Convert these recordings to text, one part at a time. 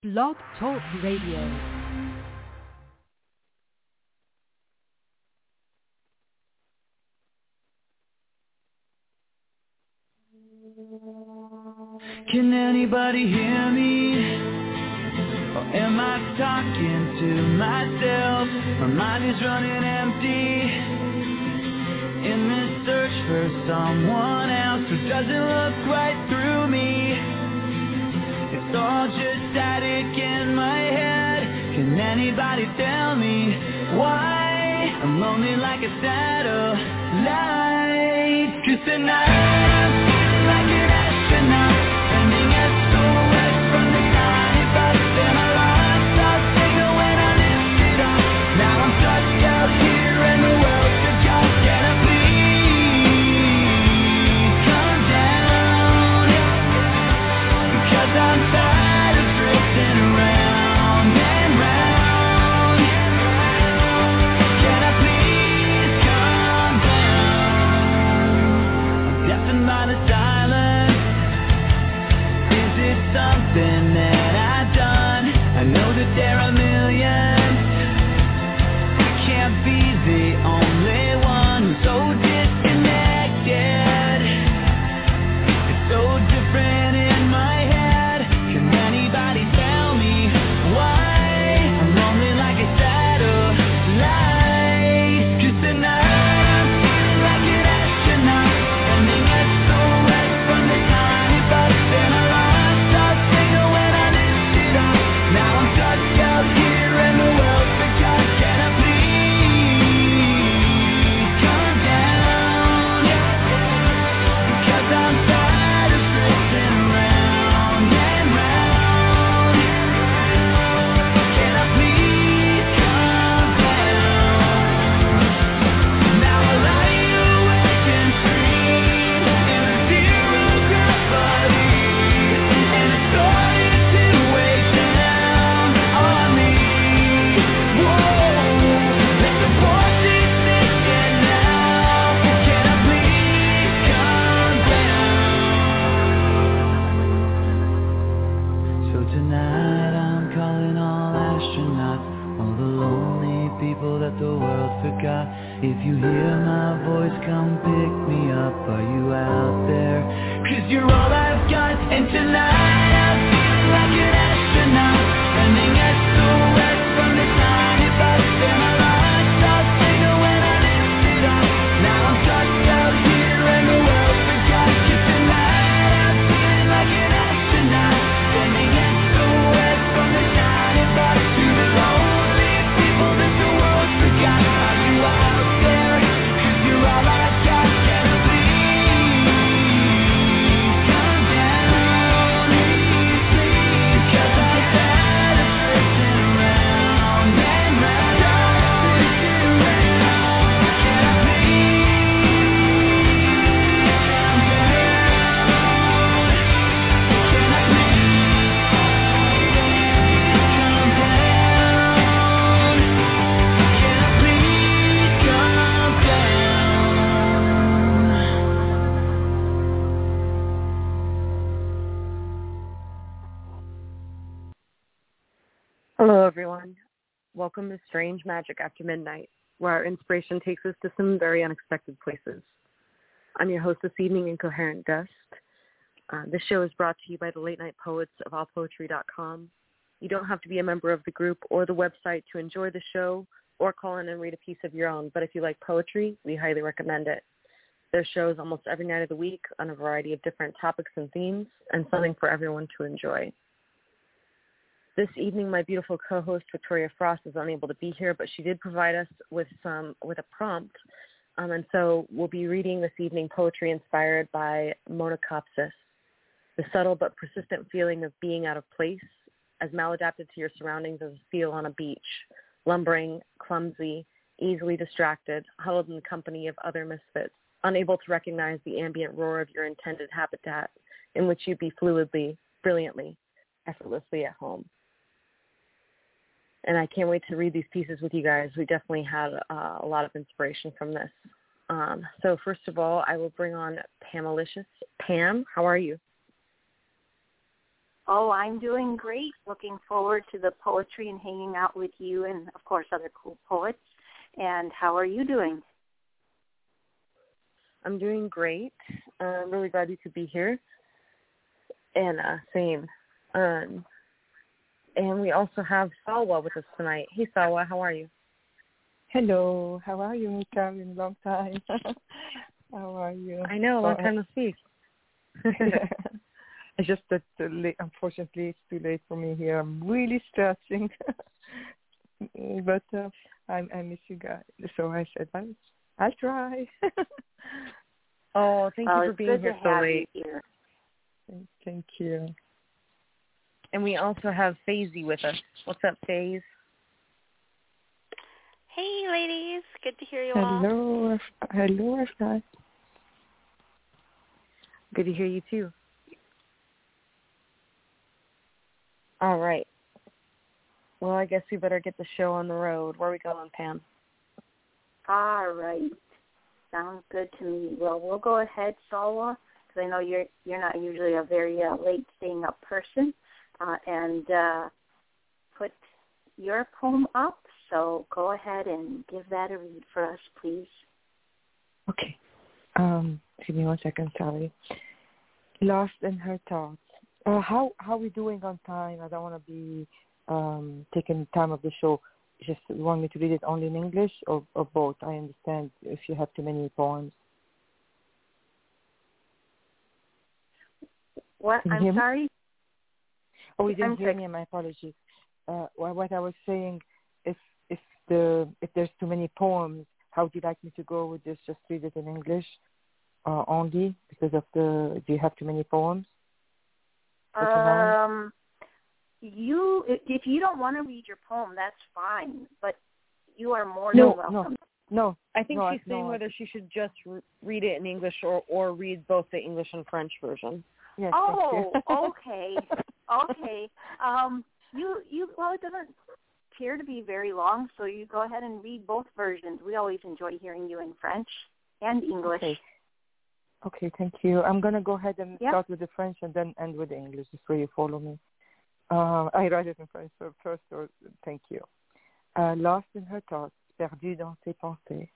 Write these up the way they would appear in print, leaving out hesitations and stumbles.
Blog Talk Radio. Can anybody hear me? Or am I talking to myself? My mind is running empty in this search for someone else who doesn't look right through me. It's all just static in my head. Can anybody tell me why I'm lonely like a satellite? 'Cause tonight I'm feeling like an astronaut, sending SOS from the tiny bus. And I lost all signal when I lifted up. Now I'm stuck out here and the world's forgot. Can I please come down? 'Cause I'm tired of drifting round and round. Can I please come down? I'm deafened by the silence. Is it something that I've done? I know that there are millions. I can't be the only one who's so disconnected. It's so different in my head. Can anybody tell me why I'm lonely like a satellite? 'Cause tonight I'm feeling like an astronaut, sending SOS from the tiny bus. And I lost all signal when I lifted up. Now I'm stuck out here and the world's forgot. Can I please come down? 'Cause I'm tired of drifting round and round. Can I please come down? Now I lie awake and dream in a zero gravity, and it's starting to weigh down on me. Whoa, let the voices listen now. Can I please come down? So tonight I'm calling all astronauts, all the lonely people that the world forgot. If you hear my voice, come pick me up. Are you out there? 'Cause you're all I've got. And tonight I'm feeling like an astronaut, sending SOS from the tiny bus. And I lost all signal when I lifted up. Now I'm stuck out here and the world forgot. 'Cause tonight I'm feeling like an astronaut, sending SOS from the tiny bus to the lonely people that the world forgot. Are you out there? 'Cause you're all I've got. Can I please come down? Because I'm tired of drifting round and round. Can I Hello, everyone. Welcome to Strange Magic After Midnight, where our inspiration takes us to some very unexpected places. I'm your host this evening, Incoherent Dust. This show is brought to you by the Late Night Poets of allpoetry.com. You don't have to be a member of the group or the website to enjoy the show or call in and read a piece of your own, but if you like poetry, we highly recommend it. There's shows almost every night of the week on a variety of different topics and themes, and something for everyone to enjoy. This evening, my beautiful co-host, Victoria Frost, is unable to be here, but she did provide us with a prompt. And so we'll be reading this evening poetry inspired by Monocopsis, the subtle but persistent feeling of being out of place, as maladapted to your surroundings as a seal on a beach, lumbering, clumsy, easily distracted, huddled in the company of other misfits, unable to recognize the ambient roar of your intended habitat in which you'd be fluidly, brilliantly, effortlessly at home. And I can't wait to read these pieces with you guys. We definitely had a lot of inspiration from this. So first of all, I will bring on Pamalicious. Pam, how are you? Oh, I'm doing great. Looking forward to the poetry and hanging out with you and, of course, other cool poets. And how are you doing? I'm doing great. I'm really glad you could be here. And same. And we also have Salwa with us tonight. Hey, Salwa, how are you? Hello. How are you, Mika? Been a long time. How are you? I know, long time to speak. It's just that unfortunately it's too late for me here. I'm really stressing. But I miss you guys. So I said, I'll try. Oh, thank you for being here so late. Here. Thank you. And we also have Faisy with us. What's up, Faze? Hey, ladies. Good to hear you all. Hello, Afra. Good to hear you, too. All right. Well, I guess we better get the show on the road. Where are we going, Pam? All right. Sounds good to me. Well, we'll go ahead, Salwa, because I know you're not usually a very late staying up person, and put your poem up. So go ahead and give that a read for us, please. Okay. Give me 1 second, sorry. Lost in her thoughts. How are we doing on time? I don't want to be taking time of the show. Just want me to read it only in English or both? I understand if you have too many poems. What? I'm sorry? Oh, you didn't hear me. My apologies. What I was saying, if there's too many poems, how would you like me to go with this? Just read it in English only because of do you have too many poems? If you don't want to read your poem, that's fine. But you are more than welcome. No. I think she's saying whether she should just read it in English or read both the English and French version. Yes. Oh, okay. Okay. Well, it doesn't appear to be very long, so you go ahead and read both versions. We always enjoy hearing you in French and English. Okay, thank you. I'm going to go ahead and start with the French and then end with the English, just so you follow me. I write it in French first, so thank you. Lost in her thoughts, perdue dans ses pensées.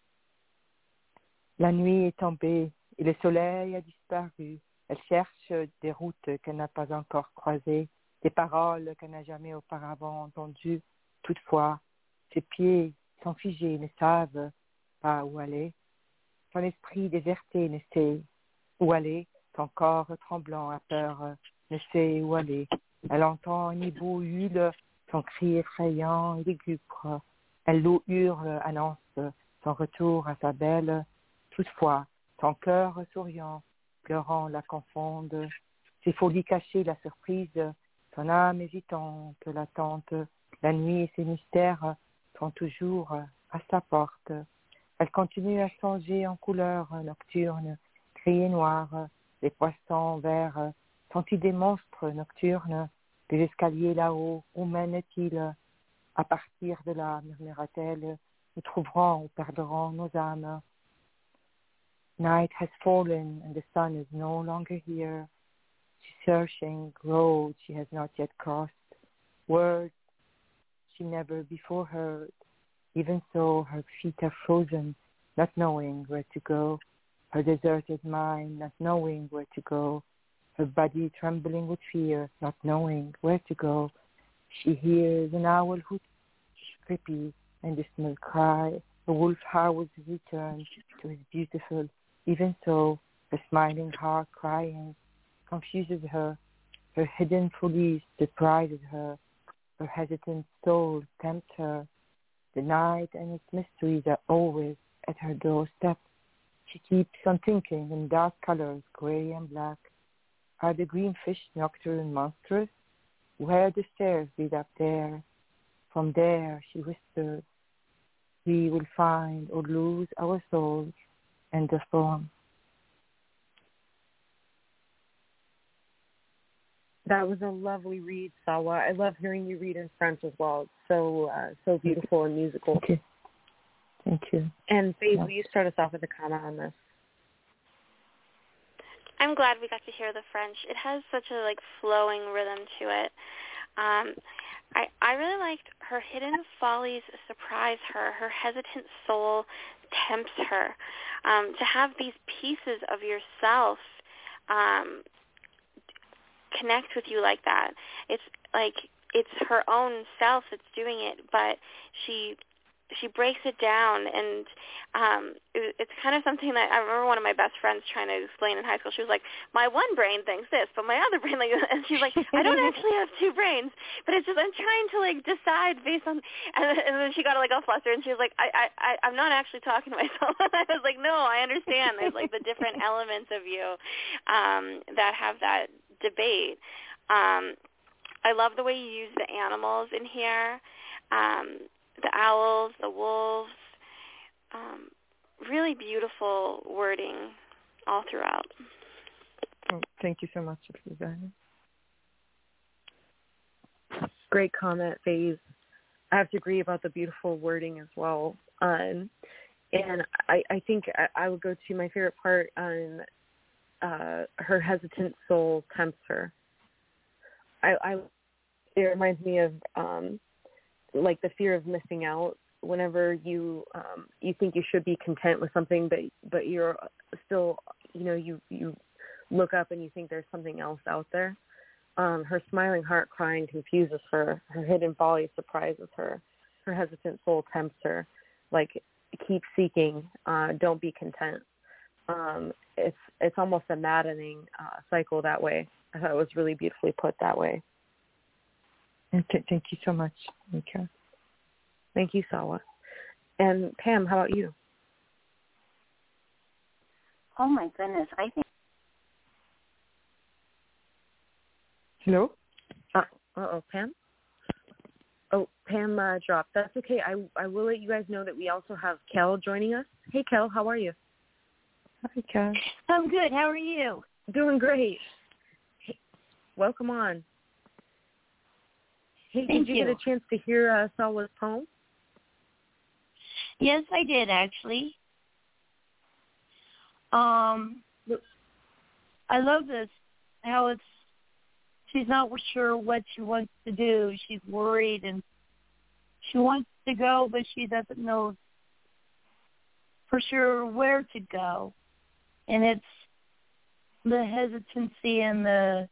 La nuit est tombée et le soleil a disparu. Elle cherche des routes qu'elle n'a pas encore croisées, des paroles qu'elle n'a jamais auparavant entendues. Toutefois, ses pieds sont figés, ne savent pas où aller. Son esprit déserté ne sait où aller. Son corps tremblant a peur, ne sait où aller. Elle entend un hibou hule, son cri effrayant et lugubre. Elle hurle, annonce son retour à sa belle. Toutefois, son cœur souriant, pleurant la confonde. Ses folies cachées la surprise, son âme hésitante l'attente. La nuit et ses mystères sont toujours à sa porte. Elle continue à songer en couleurs nocturnes, gris et noirs. Les poissons verts sont-ils des monstres nocturnes? Des escaliers là-haut, où mènent-ils? À partir de là, murmura-t-elle, nous trouverons ou perdrons nos âmes. Night has fallen and the sun is no longer here. She's searching roads she has not yet crossed, words she never before heard. Even so, her feet are frozen, not knowing where to go. Her deserted mind, not knowing where to go. Her body trembling with fear, not knowing where to go. She hears an owl hoot, creepy and dismal cry. The wolf howls his return to his beautiful. Even so, her smiling heart crying confuses her. Her hidden follies surprises her. Her hesitant soul tempts her. The night and its mysteries are always at her doorstep. She keeps on thinking in dark colors, gray and black. Are the green fish nocturne monstrous? Where the stairs lead up there? From there, she whispers, we will find or lose our souls. End of poem. That was a lovely read, Salwa. I love hearing you read in French as well. It's so beautiful and musical. Okay. Thank you. And Faye, will you start us off with a comment on this? I'm glad we got to hear the French. It has such a flowing rhythm to it. I really liked her hidden follies surprise her. Her hesitant soul tempts her. To have these pieces of yourself connect with you like that. It's like it's her own self that's doing it, but she breaks it down, and it's kind of something that I remember one of my best friends trying to explain in high school. She was like, my one brain thinks this, but my other brain thinks this. And she's like, I don't actually have two brains, but it's just I'm trying to decide based on, and then she got all flustered, and she was like, I'm not actually talking to myself. I was like, no, I understand. There's the different elements of you that have that debate. I love the way you use the animals in here. The owls, the wolves, really beautiful wording all throughout. Oh, thank you so much, Susanna. Great comment, Faze. I have to agree about the beautiful wording as well. And I think I would go to my favorite part on her hesitant soul tempts her. It reminds me of the fear of missing out. Whenever you think you should be content with something, but you're still, you look up and you think there's something else out there. Her smiling heart crying confuses her. Her hidden folly surprises her. Her hesitant soul tempts her. Keep seeking. Don't be content. It's almost a maddening cycle that way. I thought it was really beautifully put that way. Thank you so much, Mika. Thank you, Sawa. And Pam, how about you? Oh, my goodness. I think... Hello? Pam? Oh, Pam dropped. That's okay. I will let you guys know that we also have Kel joining us. Hey, Kel, how are you? Hi, Kel. I'm good. How are you? Doing great. Hey, welcome on. Hey, did you get a chance to hear Sawa's poem? Yes, I did, actually. I love this, how she's not sure what she wants to do. She's worried, and she wants to go, but she doesn't know for sure where to go. And it's the hesitancy and the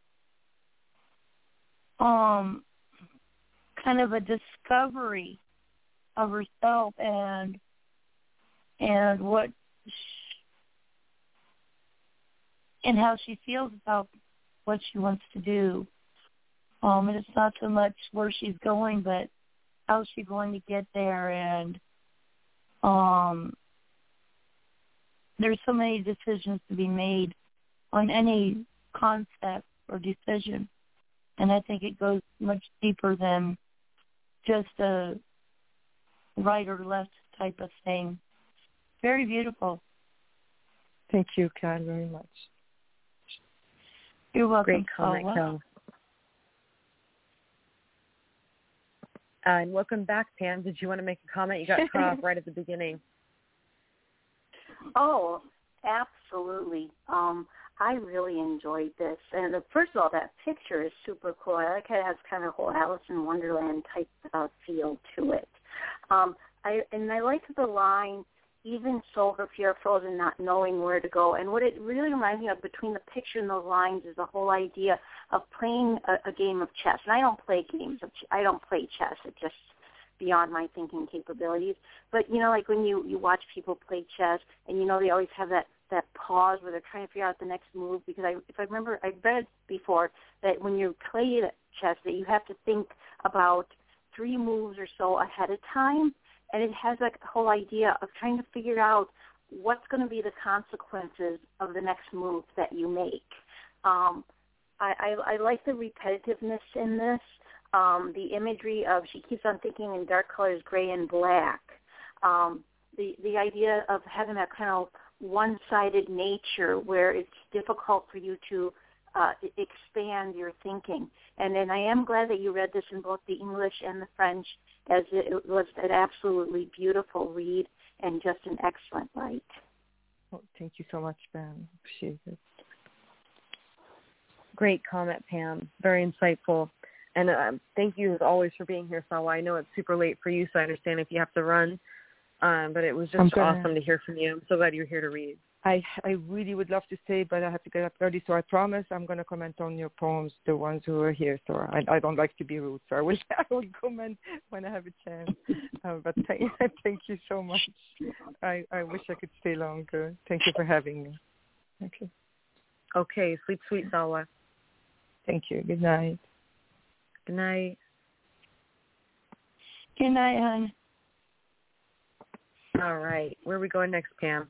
kind of a discovery of herself and what and how she feels about what she wants to do. And it's not so much where she's going, but how she's going to get there. And there's so many decisions to be made on any concept or decision. And I think it goes much deeper than just a right or left type of thing. Very beautiful. Thank you, Kat, very much. You're welcome. Great comment, Kel. And welcome back, Pam. Did you want to make a comment? You got cut off right at the beginning. Oh, absolutely. I really enjoyed this. And first of all, that picture is super cool. I like how it has kind of a whole Alice in Wonderland type feel to it. I like the line, even so her fear frozen, not knowing where to go. And what it really reminds me of between the picture and those lines is the whole idea of playing a game of chess. And I don't play games. I don't play chess. It's just beyond my thinking capabilities. But, like when you watch people play chess and, they always have that pause where they're trying to figure out the next move. Because if I remember, I read before that when you play chess that you have to think about 3 moves or so ahead of time. And it has that whole idea of trying to figure out what's going to be the consequences of the next move that you make. I like the repetitiveness in this, the imagery of she keeps on thinking in dark colors, gray and black, the idea of having that kind of one-sided nature where it's difficult for you to expand your thinking. And then I am glad that you read this in both the English and the French, as it was an absolutely beautiful read and just an excellent write. Oh, thank you so much, Ben. Appreciate it. Great comment, Pam. Very insightful. And thank you, as always, for being here, Salwa. I know it's super late for you, so I understand if you have to run. But it was just awesome to hear from you. I'm so glad you're here to read. I really would love to stay, but I have to get up early, so I promise I'm going to comment on your poems, the ones who are here. So I don't like to be rude, so I will comment when I have a chance. But thank you so much. I wish I could stay longer. Thank you for having me. Okay. Okay. Sleep sweet, Salwa. Thank you. Good night. Good night. Good night, hon. All right. Where are we going next, Pam?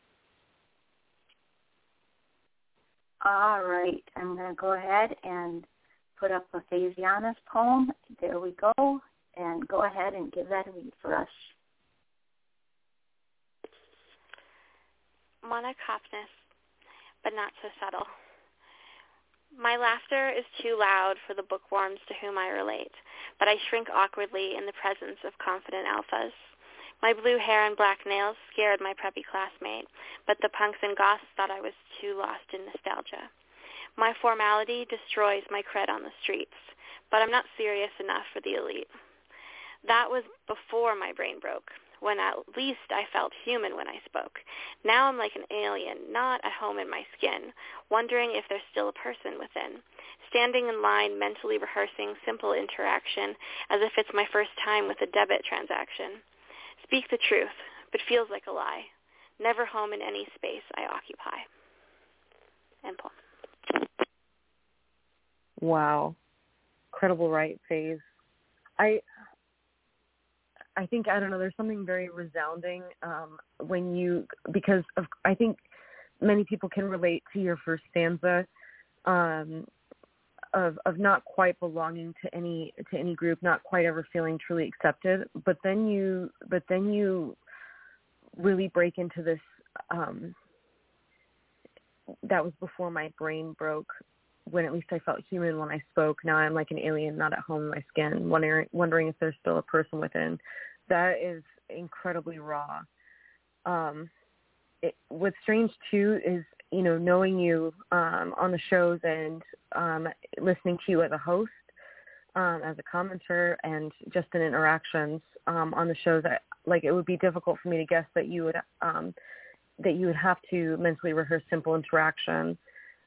All right. I'm going to go ahead and put up a Phasiana's poem. There we go. And go ahead and give that a read for us. Monocophonous, but not so subtle. My laughter is too loud for the bookworms to whom I relate, but I shrink awkwardly in the presence of confident alphas. My blue hair and black nails scared my preppy classmate, but the punks and goths thought I was too lost in nostalgia. My formality destroys my cred on the streets, but I'm not serious enough for the elite. That was before my brain broke, when at least I felt human when I spoke. Now I'm like an alien, not at home in my skin, wondering if there's still a person within, standing in line mentally rehearsing simple interaction as if it's my first time with a debit transaction. Speak the truth, but feels like a lie. Never home in any space I occupy. End poem. Wow. Incredible right, Phase. I think, I don't know, there's something very resounding I think many people can relate to your first stanza of not quite belonging to any group, not quite ever feeling truly accepted, but then you really break into this that was before my brain broke, when at least I felt human when I spoke. Now I'm like an alien, not at home in my skin, wondering if there's still a person within. That is incredibly raw. What's strange too is, knowing you on the shows and listening to you as a host, as a commenter, and just in interactions on the shows, it would be difficult for me to guess that you would have to mentally rehearse simple interaction.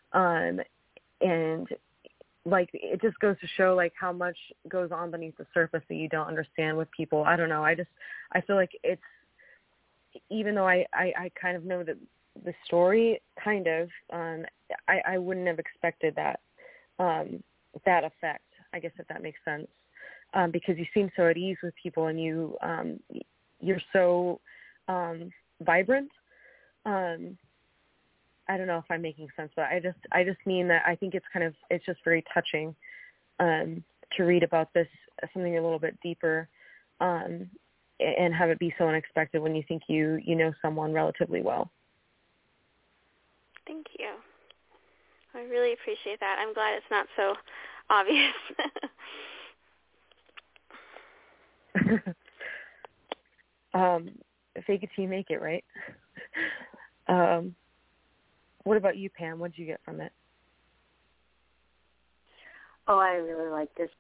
And it just goes to show how much goes on beneath the surface that you don't understand with people. I don't know. I feel like it's, even though I kind of know the story, kind of, I wouldn't have expected that effect, I guess, if that makes sense. Because you seem so at ease with people, and you're so vibrant. I don't know if I'm making sense, but I just mean that I think it's just very touching to read about this, something a little bit deeper, and have it be so unexpected when you think you know someone relatively well. Thank you. I really appreciate that. I'm glad it's not so obvious. Fake it till you make it, right? What about you, Pam? What did you get from it? Oh, I really like this.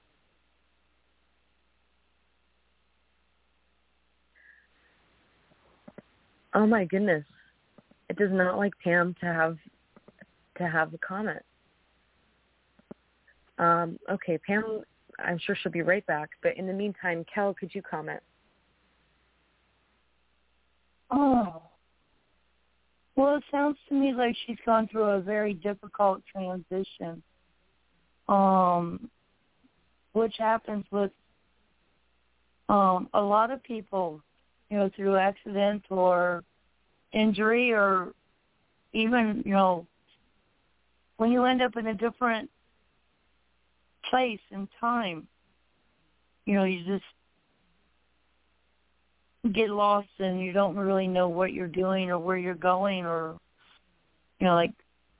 Oh my goodness. It does not like Pam to have a comment. Okay, Pam, I'm sure she'll be right back, but in the meantime, Kel, could you comment? Oh. Well, it sounds to me like she's gone through a very difficult transition, which happens with a lot of people, through accident or injury, or even, when you end up in a different place and time, you just get lost and you don't really know what you're doing or where you're going, or it's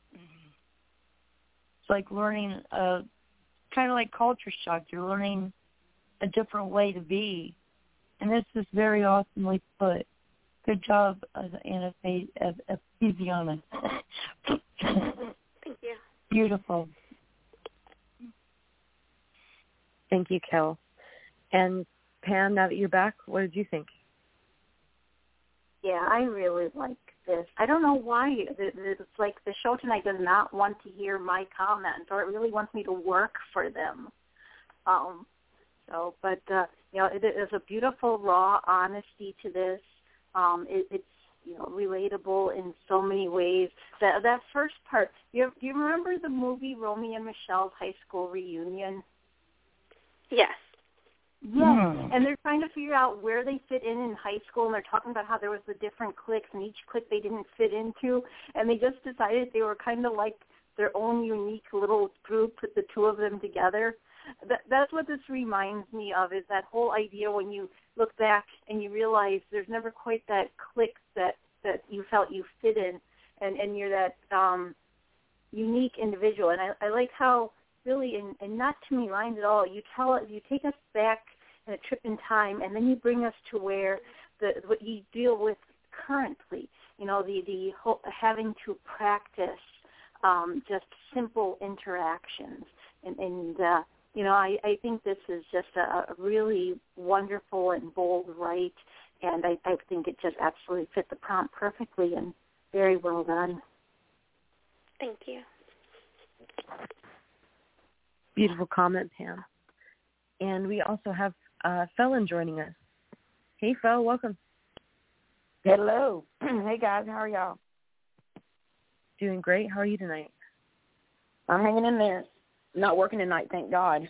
like learning kind of like culture shock. You're learning a different way to be, and this is very awesomely put. Good job, Phasiana. Thank you. Beautiful. Thank you, Kel. And Pam, now that you're back, what did you think? Yeah, I really like this. I don't know why. It's like the show tonight does not want to hear my comments, or it really wants me to work for them. It is a beautiful, raw honesty to this. It's relatable in so many ways. That first part. Do you remember the movie Romy and Michelle's high school reunion? Yes. Yes, and they're trying to figure out where they fit in high school, and they're talking about how there was the different cliques, and each clique they didn't fit into, and they just decided they were kind of like their own unique little group, put the two of them together. That's what this reminds me of, is that whole idea when you look back and you realize there's never quite that clique that you felt you fit in, and you're that unique individual. And I like how really, and not too many lines at all, you take us back in a trip in time, and then you bring us to where what you deal with currently, the whole, having to practice just simple interactions. I think this is just a really wonderful and bold write, and I think it just absolutely fit the prompt perfectly, and very well done. Thank you. Beautiful comment, Pam. And we also have Felon joining us. Hey, Fel, welcome. Hello. Hey, guys. How are y'all? Doing great. How are you tonight? I'm hanging in there. Not working tonight, thank God.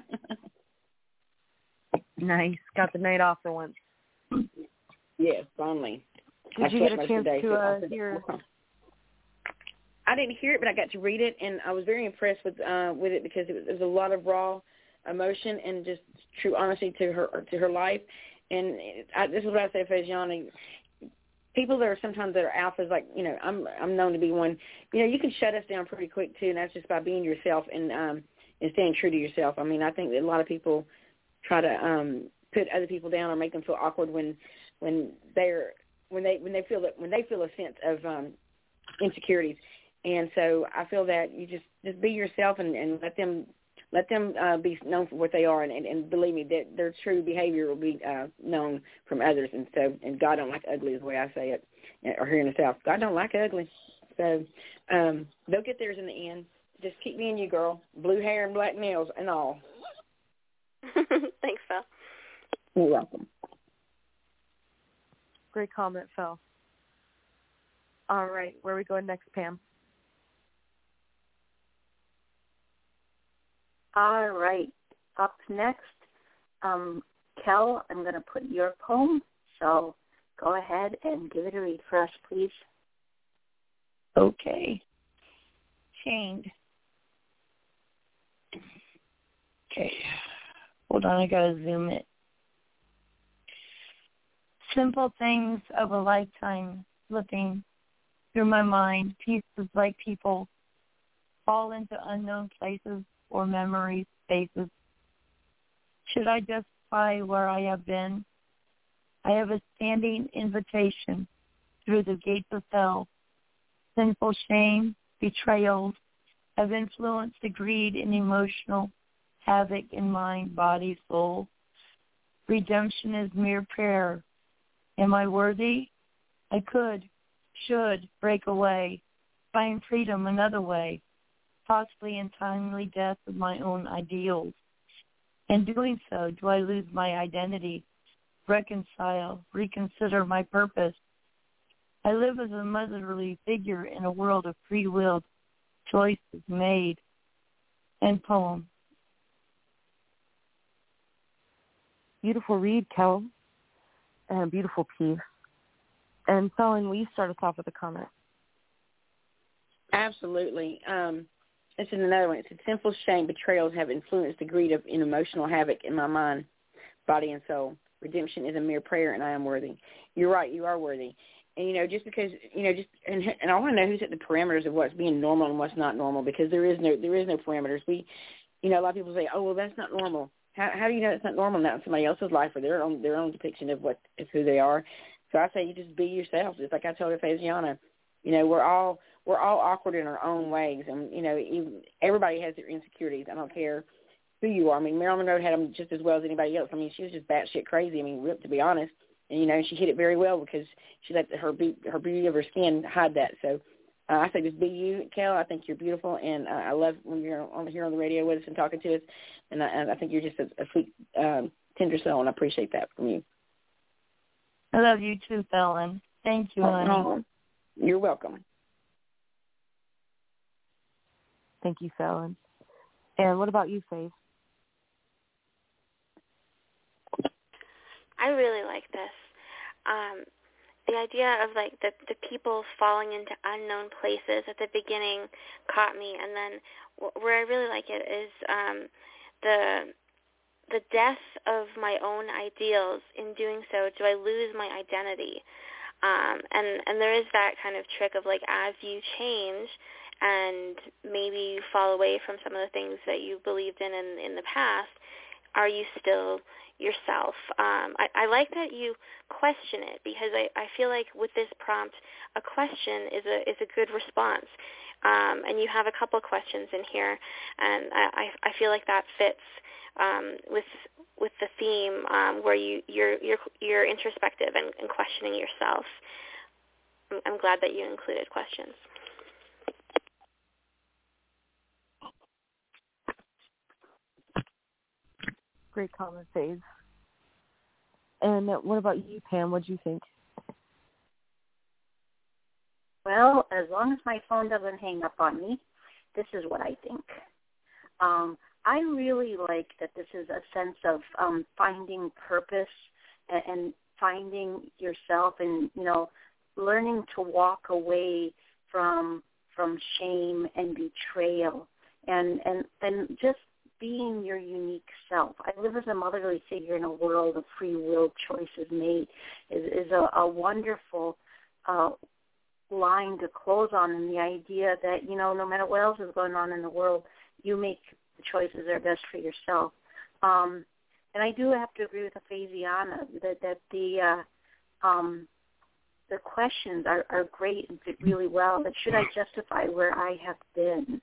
Nice. Got the night off for once. Yes, finally. Did you get a chance to hear? I didn't hear it, but I got to read it, and I was very impressed with it because it was a lot of raw emotion and just true honesty to her life. And this is what I say, Fabiana. People that are sometimes that are alphas, like I'm known to be one. You can shut us down pretty quick too, and that's just by being yourself and staying true to yourself. I mean, I think that a lot of people try to put other people down or make them feel awkward when they feel a sense of insecurities. And so I feel that you just be yourself and let them be known for what they are, and believe me, that their true behavior will be known from others. And God don't like ugly is the way I say it, or here in the South, God don't like ugly. So they'll get theirs in the end. Just keep being you, girl. Blue hair and black nails and all. Thanks, Phil. You're welcome. Great comment, Phil. All right, where are we going next, Pam? All right. Up next, Kel, I'm going to put your poem, so go ahead and give it a read for us, please. Okay. Chained. Okay. Hold on, I got to zoom it. Simple things of a lifetime slipping through my mind, pieces like people fall into unknown places or memory spaces. Should I justify where I have been? I have a standing invitation through the gates of hell. Sinful shame, betrayals have influenced the greed and emotional havoc in mind, body, soul. Redemption is mere prayer. Am I worthy? I could, should break away, find freedom another way, possibly in timely death of my own ideals. In doing so, do I lose my identity, reconcile, reconsider my purpose? I live as a motherly figure in a world of free-willed choices made. End poem. Beautiful read, Kel, and a beautiful piece. And Felon, will you start us off with a comment? Absolutely. This is another one. It said, simple shame, betrayals have influenced the greed of an emotional havoc in my mind, body, and soul. Redemption is a mere prayer, and I am worthy. You're right. You are worthy. And, just because, and I want to know who's at the parameters of what's being normal and what's not normal, because there is no parameters. A lot of people say, oh, well, that's not normal. How do you know it's not normal? Not in somebody else's life or their own depiction of who they are. So I say you just be yourself. Just like I told Faziana, we're all we're all awkward in our own ways, and everybody has their insecurities. I don't care who you are. I mean, Marilyn Monroe had them just as well as anybody else. I mean, she was just batshit crazy. I mean, to be honest, and she hit it very well because she let her beauty of her skin hide that. So I say just be you, Kel. I think you're beautiful, and I love when you're here on the radio with us and talking to us. And I think you're just a sweet, tender soul, and I appreciate that from you. I love you too, Fallon. Thank you, honey. You're welcome. Thank you, Fallon. And what about you, Faith? I really like this. The idea of like the people falling into unknown places at the beginning caught me, and then where I really like it is the death of my own ideals. In doing so, do I lose my identity? And there is that kind of trick of like as you change and maybe you fall away from some of the things that you believed in the past, are you still yourself? I like that you question it, because I feel like with this prompt, a question is a good response. And you have a couple questions in here, and I feel like that fits with the theme where you're introspective and questioning yourself. I'm glad that you included questions. Great comment, Faith. And what about you, Pam? What do you think? Well, as long as my phone doesn't hang up on me, this is what I think. I really like that this is a sense of finding purpose and finding yourself, and learning to walk away from shame and betrayal, and just being your unique self. I live as a motherly figure in a world of free will choices made is a wonderful line to close on, and the idea that, no matter what else is going on in the world, you make the choices that are best for yourself. And I do have to agree with Aphaziana that the questions are great and fit really well. But should I justify where I have been?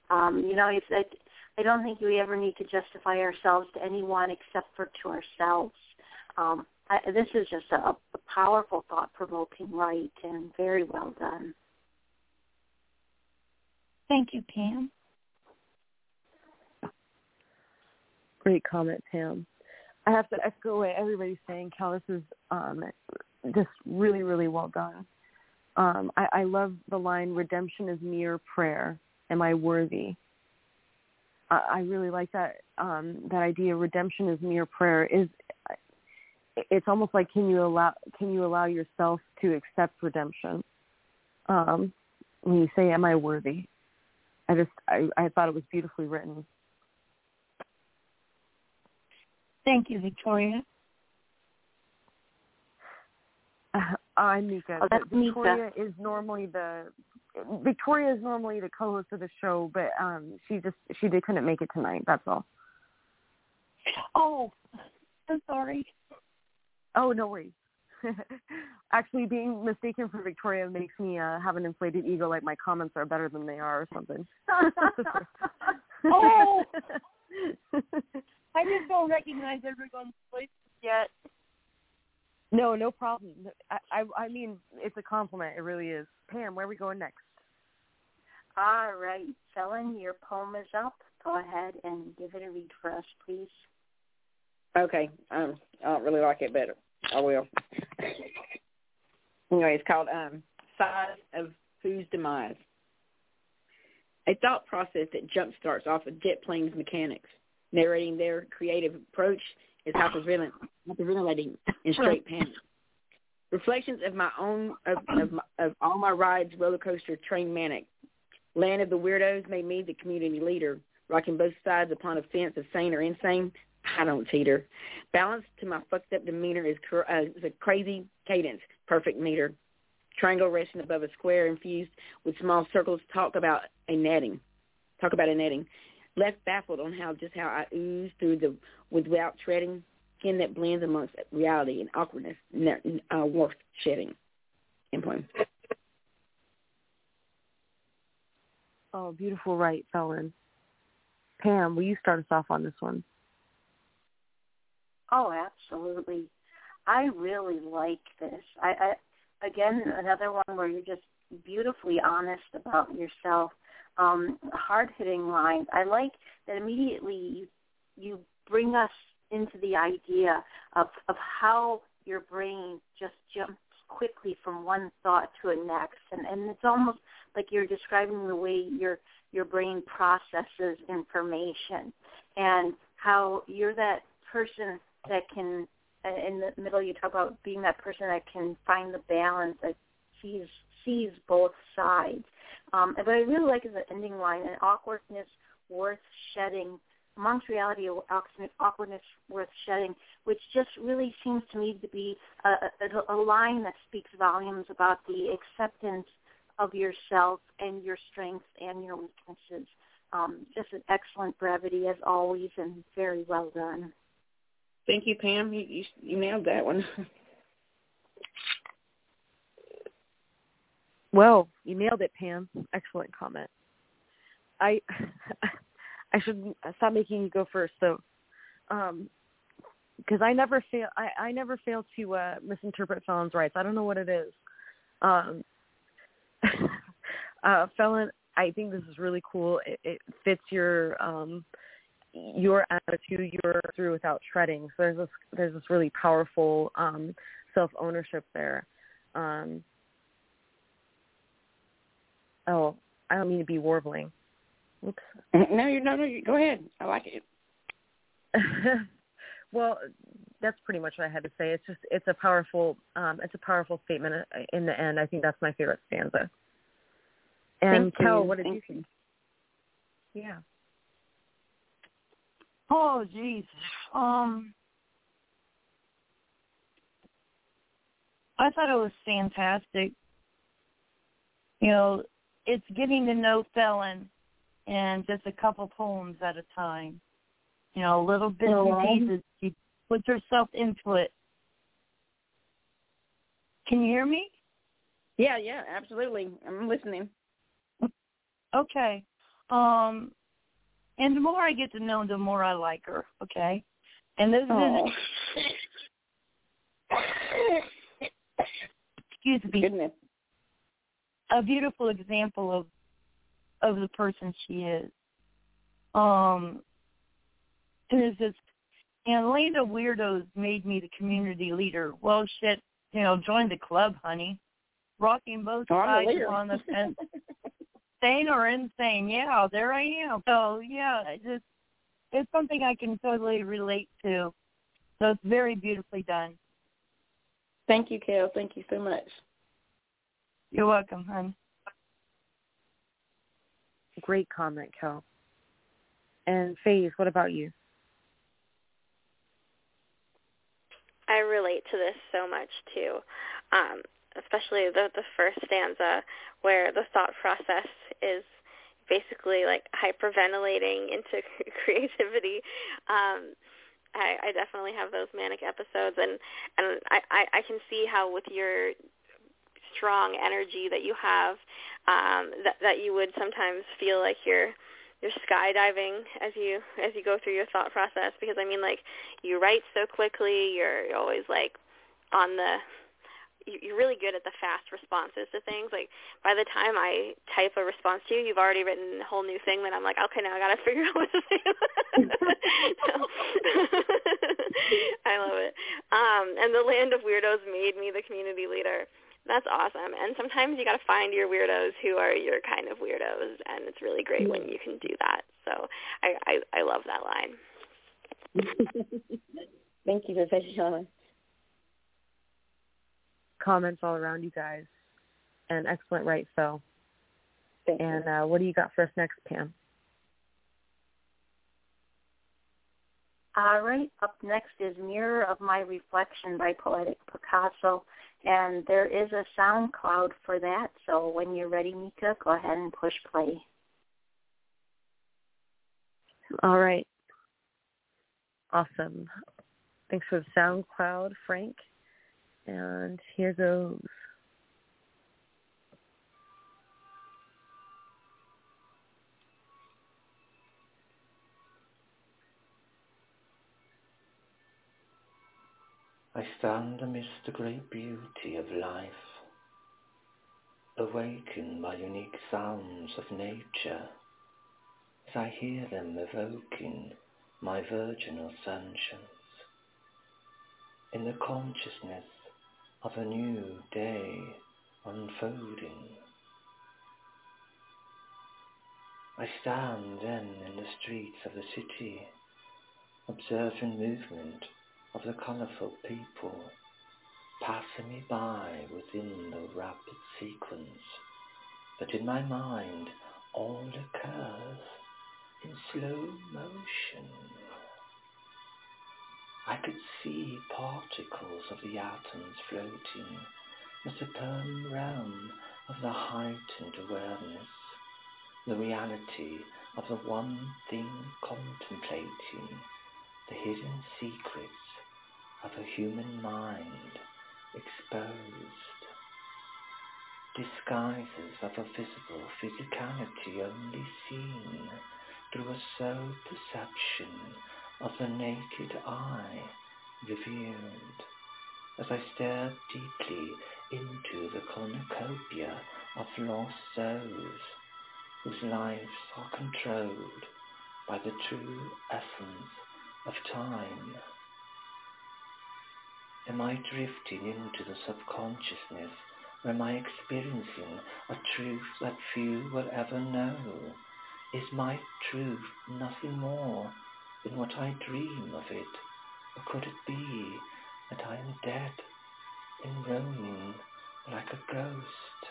I don't think we ever need to justify ourselves to anyone except for to ourselves. This is just a powerful, thought-provoking write, and very well done. Thank you, Pam. Great comment, Pam. I have to echo what everybody's saying. Cal, this is just really, really well done. I love the line, redemption is mere prayer. Am I worthy? I really like that idea. Redemption is mere prayer. It's almost like can you allow yourself to accept redemption? When you say, "Am I worthy?" I thought it was beautifully written. Thank you, Victoria. I'm Nika. Victoria is normally the co-host of the show, but she couldn't make it tonight. That's all. Oh, I'm sorry. Oh, no worries. Actually, being mistaken for Victoria makes me have an inflated ego, like my comments are better than they are or something. Oh! I just don't recognize everyone's voices yet. No problem. I mean, it's a compliment. It really is. Pam, where are we going next? All right. Fallon, your poem is up. Go ahead and give it a read for us, please. Okay. I don't really like it, but I will. Anyway, it's called Size of Whose Demise. A thought process that jumpstarts off a jet plane's mechanics. Narrating their creative approach is hyperventilating in straight panic. Reflections of my own of all my rides, roller coaster, train manic. Land of the weirdos made me the community leader, rocking both sides upon a fence of sane or insane. I don't teeter. Balance to my fucked up demeanor is a crazy cadence, perfect meter. Triangle resting above a square infused with small circles. Talk about a netting. Left baffled on how I ooze through without treading, skin that blends amongst reality and awkwardness, worth shedding. End poem. Oh, beautiful right, Felon. Pam, will you start us off on this one? Oh, absolutely. I really like this. I again, another one where you're just beautifully honest about yourself. Hard-hitting lines. I like that immediately you bring us into the idea of how your brain just jumps quickly from one thought to a next, and it's almost like you're describing the way your brain processes information, and how you're that person that can, in the middle you talk about being that person that can find the balance, that sees both sides. But I really like the ending line, an awkwardness worth shedding, amongst reality, awkwardness worth shedding, which just really seems to me to be a line that speaks volumes about the acceptance of yourself and your strengths and your weaknesses. Just an excellent brevity as always, and very well done. Thank you, Pam. You nailed that one. Well, you nailed it, Pam. Excellent comment. I should stop making you go first, though, because I never fail. I never fail to misinterpret Felon's rights. I don't know what it is. Felon, I think this is really cool. It fits your attitude. You're through without treading. So there's this really powerful self-ownership there. Oh, I don't mean to be warbling. Oops. No, you go ahead. I like it. Well, that's pretty much what I had to say. It's a powerful statement in the end. I think that's my favorite stanza. And Kel, what did you think? Yeah. Oh, geez. I thought it was fantastic. You know, it's getting to know Felon and just a couple poems at a time. You know, little bits and pieces. You put yourself into it. Can you hear me? Yeah, absolutely. I'm listening. Okay. And the more I get to know her, the more I like her, okay? And this is... Excuse me. Goodness. A beautiful example of the person she is. And it's just, Land of Weirdos made me the community leader. Well, shit, join the club, honey. Rocking both sides on the fence. Sane or insane, yeah, there I am. So, yeah, it's something I can totally relate to. So it's very beautifully done. Thank you, Kel. Thank you so much. You're welcome, hon. Great comment, Kel. And Faze, what about you? I relate to this so much, too, especially the first stanza where the thought process is basically like hyperventilating into creativity. I definitely have those manic episodes, and I can see how with your strong energy that you have, that you would sometimes feel like you're skydiving as you go through your thought process, because I mean, like, you write so quickly, you're always like you're really good at the fast responses to things. Like, by the time I type a response to you, you've already written a whole new thing that I'm like, okay, now I got to figure out what to say. I love it. And the Land of Weirdos made me the community leader. That's awesome. And sometimes you got to find your weirdos who are your kind of weirdos, and it's really great when you can do that. So I love that line. Thank you, Professor Shauna. Comments all around you guys. And excellent right, Phil. Thank and you. What do you got for us next, Pam? All right, up next is Mirror of My Reflection by Poetic Picasso, and there is a SoundCloud for that, so when you're ready, Mika, go ahead and push play. All right. Awesome. Thanks for the SoundCloud, Frank. And here goes. I stand amidst the great beauty of life, awakened by unique sounds of nature, as I hear them evoking my virginal sensations, in the consciousness of a new day unfolding. I stand then in the streets of the city, observing movement of the colourful people passing me by within the rapid sequence that in my mind all occurs in slow motion. I could see particles of the atoms floating in a superb realm of the heightened awareness, the reality of the one thing contemplating the hidden secrets of a human mind exposed, disguises of a visible physicality only seen through a soul perception of the naked eye revealed, as I stared deeply into the cornucopia of lost souls whose lives are controlled by the true essence of time. Am I drifting into the subconsciousness, or am I experiencing a truth that few will ever know? Is my truth nothing more than what I dream of it, or could it be that I am dead and roaming like a ghost?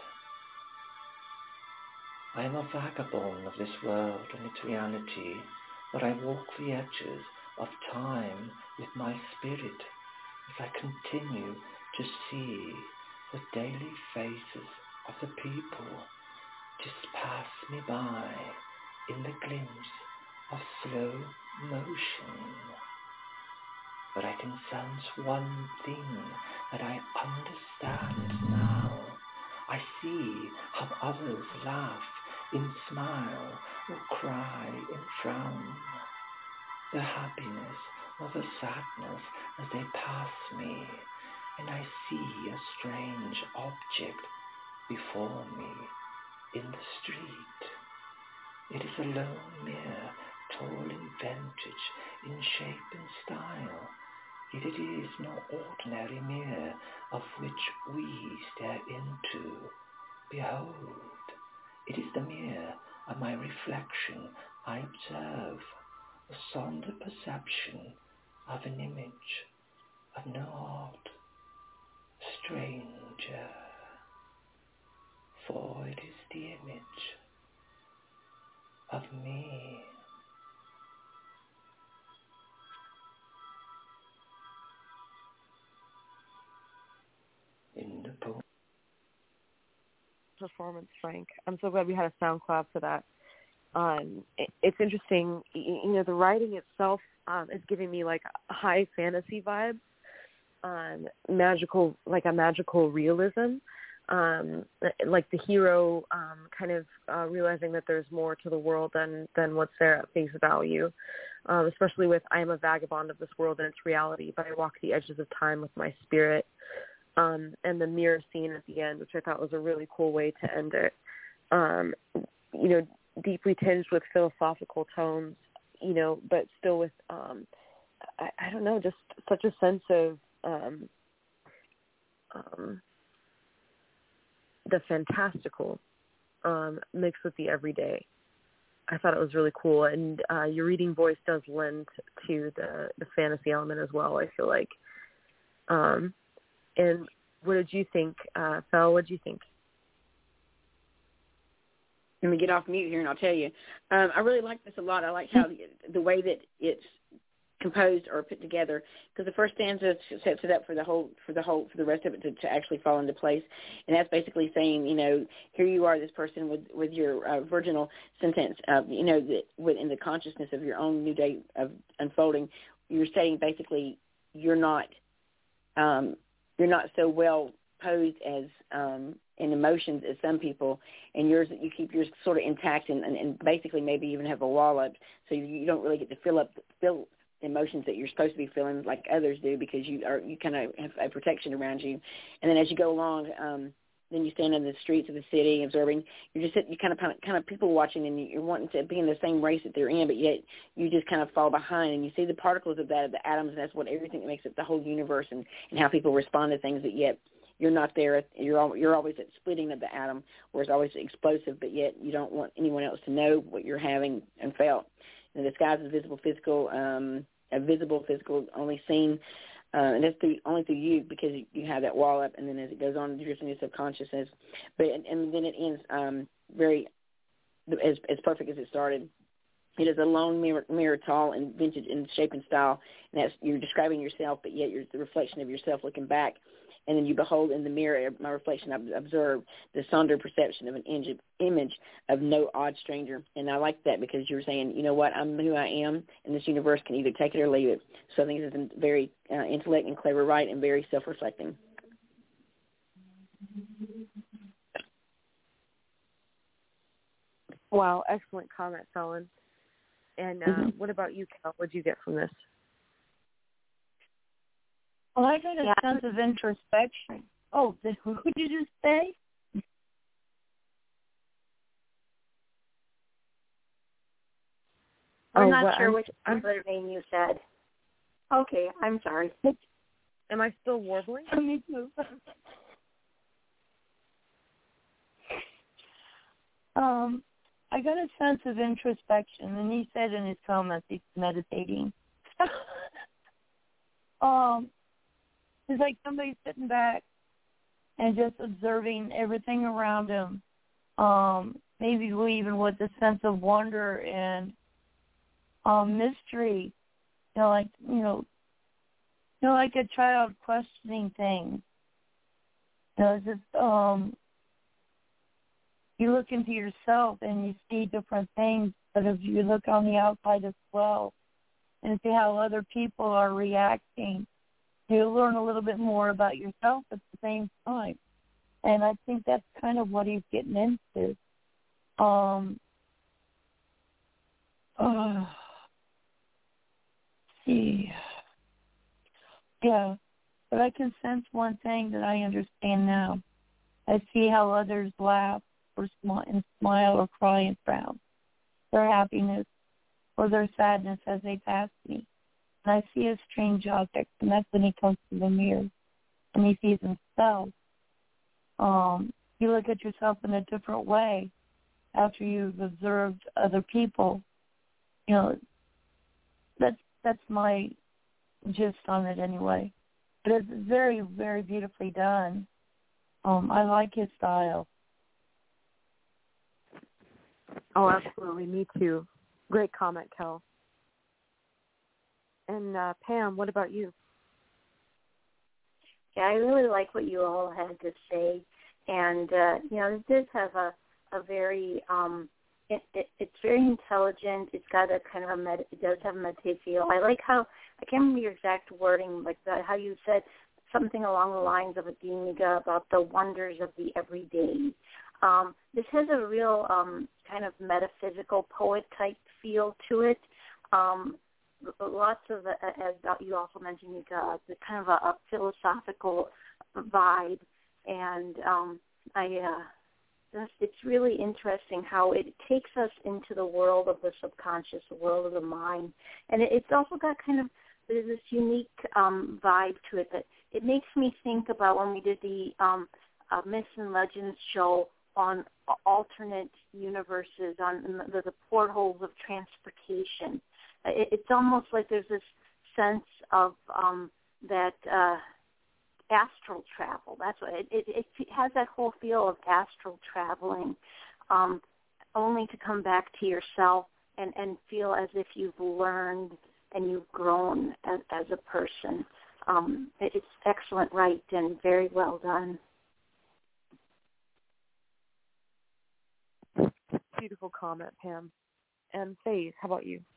I am a vagabond of this world and its reality, but I walk the edges of time with my spirit, as I continue to see the daily faces of the people just pass me by in the glimpse of slow motion. But I can sense one thing that I understand now. I see how others laugh and smile or cry and frown, the happiness or the sadness as they pass me, and I see a strange object before me in the street. It is a lone mirror, tall in vintage, in shape and style, yet it is no ordinary mirror of which we stare into. Behold, it is the mirror of my reflection. I observe the sonder perception of an image of no art, stranger, for it is the image of me. In the poem. Performance, Frank. I'm so glad we had a sound clap for that. It's interesting, the writing itself is giving me like high fantasy vibes, magical realism, like the hero kind of realizing that there's more to the world than what's there at face value, especially with I am a vagabond of this world and its reality, but I walk the edges of time with my spirit, and the mirror scene at the end, which I thought was a really cool way to end it, deeply tinged with philosophical tones, but still with, I don't know, just such a sense of the fantastical mixed with the everyday. I thought it was really cool, and your reading voice does lend to the fantasy element as well, I feel like. And what did you think, Fel? What did you think? Let me get off mute here, and I'll tell you. I really like this a lot. I like how the way that it's composed or put together, because the first stanza sets it up for the rest of it to actually fall into place, and that's basically saying, here you are, this person with your virginal sentence, that within the consciousness of your own new day of unfolding, you're saying basically you're not so well posed as in emotions as some people, and you keep yours sort of intact and basically maybe even have a wall up, so you don't really get to emotions that you're supposed to be feeling like others do, because you kind of have a protection around you. And then as you go along, then you stand in the streets of the city observing. You kind of people watching, and you're wanting to be in the same race that they're in, but yet you just kind of fall behind, and you see the particles of that, of the atoms, and that's what everything that makes up the whole universe, and how people respond to things, but yet you're not there. You're always at splitting of the atom, where it's always explosive, but yet you don't want anyone else to know what you're having and felt. And the sky is visible, physical, only seen, and that's only through you, because you have that wall up. And then as it goes on, you're just in your subconsciousness. But and then it ends very as perfect as it started. It is a long mirror, tall and vintage in shape and style, and that's you're describing yourself, but yet you're the reflection of yourself looking back. And then you behold in the mirror my reflection. I've observed the sonder perception of an image of no odd stranger. And I like that, because you're saying, you know what, I'm who I am, and this universe can either take it or leave it. So I think this is very intellect and clever, right, and very self-reflecting. Wow, excellent comment, Felon. And what about you, Kel? What did you get from this? Well, I got a sense of introspection. Oh, who did you just say? I'm not sure which other name you said. Okay, I'm sorry. Am I still warbling? Me too. I got a sense of introspection, and he said in his comments he's meditating. It's like somebody sitting back and just observing everything around him. Maybe even with a sense of wonder and mystery. Like a child questioning things. It's just you look into yourself and you see different things, but if you look on the outside as well and see how other people are reacting, you learn a little bit more about yourself at the same time. And I think that's kind of what he's getting into. Yeah, but I can sense one thing that I understand now. I see how others laugh or smile or cry and frown, their happiness or their sadness as they pass me. And I see a strange object, and that's when he comes to the mirror and he sees himself. You look at yourself in a different way after you've observed other people. That's my gist on it anyway. But it's very, very beautifully done. I like his style. Oh, absolutely. Me too. Great comment, Kel. And Pam, what about you? Yeah, I really like what you all had to say. And, this does have a very, it's very intelligent. It's got a kind of it does have a meditative feel. I like how, I can't remember your exact wording, like how you said something along the lines of about the wonders of the everyday. This has a real kind of metaphysical poet-type feel to it. Lots of, as you also mentioned, the kind of a philosophical vibe. And it's really interesting how it takes us into the world of the subconscious, the world of the mind. And it's also got kind of this unique vibe to it that it makes me think about when we did the Myths and Legends show on alternate universes, on the portholes of transportation. It's almost like there's this sense of that astral travel. That's what it has, that whole feel of astral traveling, only to come back to yourself and feel as if you've learned and you've grown as a person. It's excellent, right, and very well done. Beautiful comment, Pam. And Faye, how about you?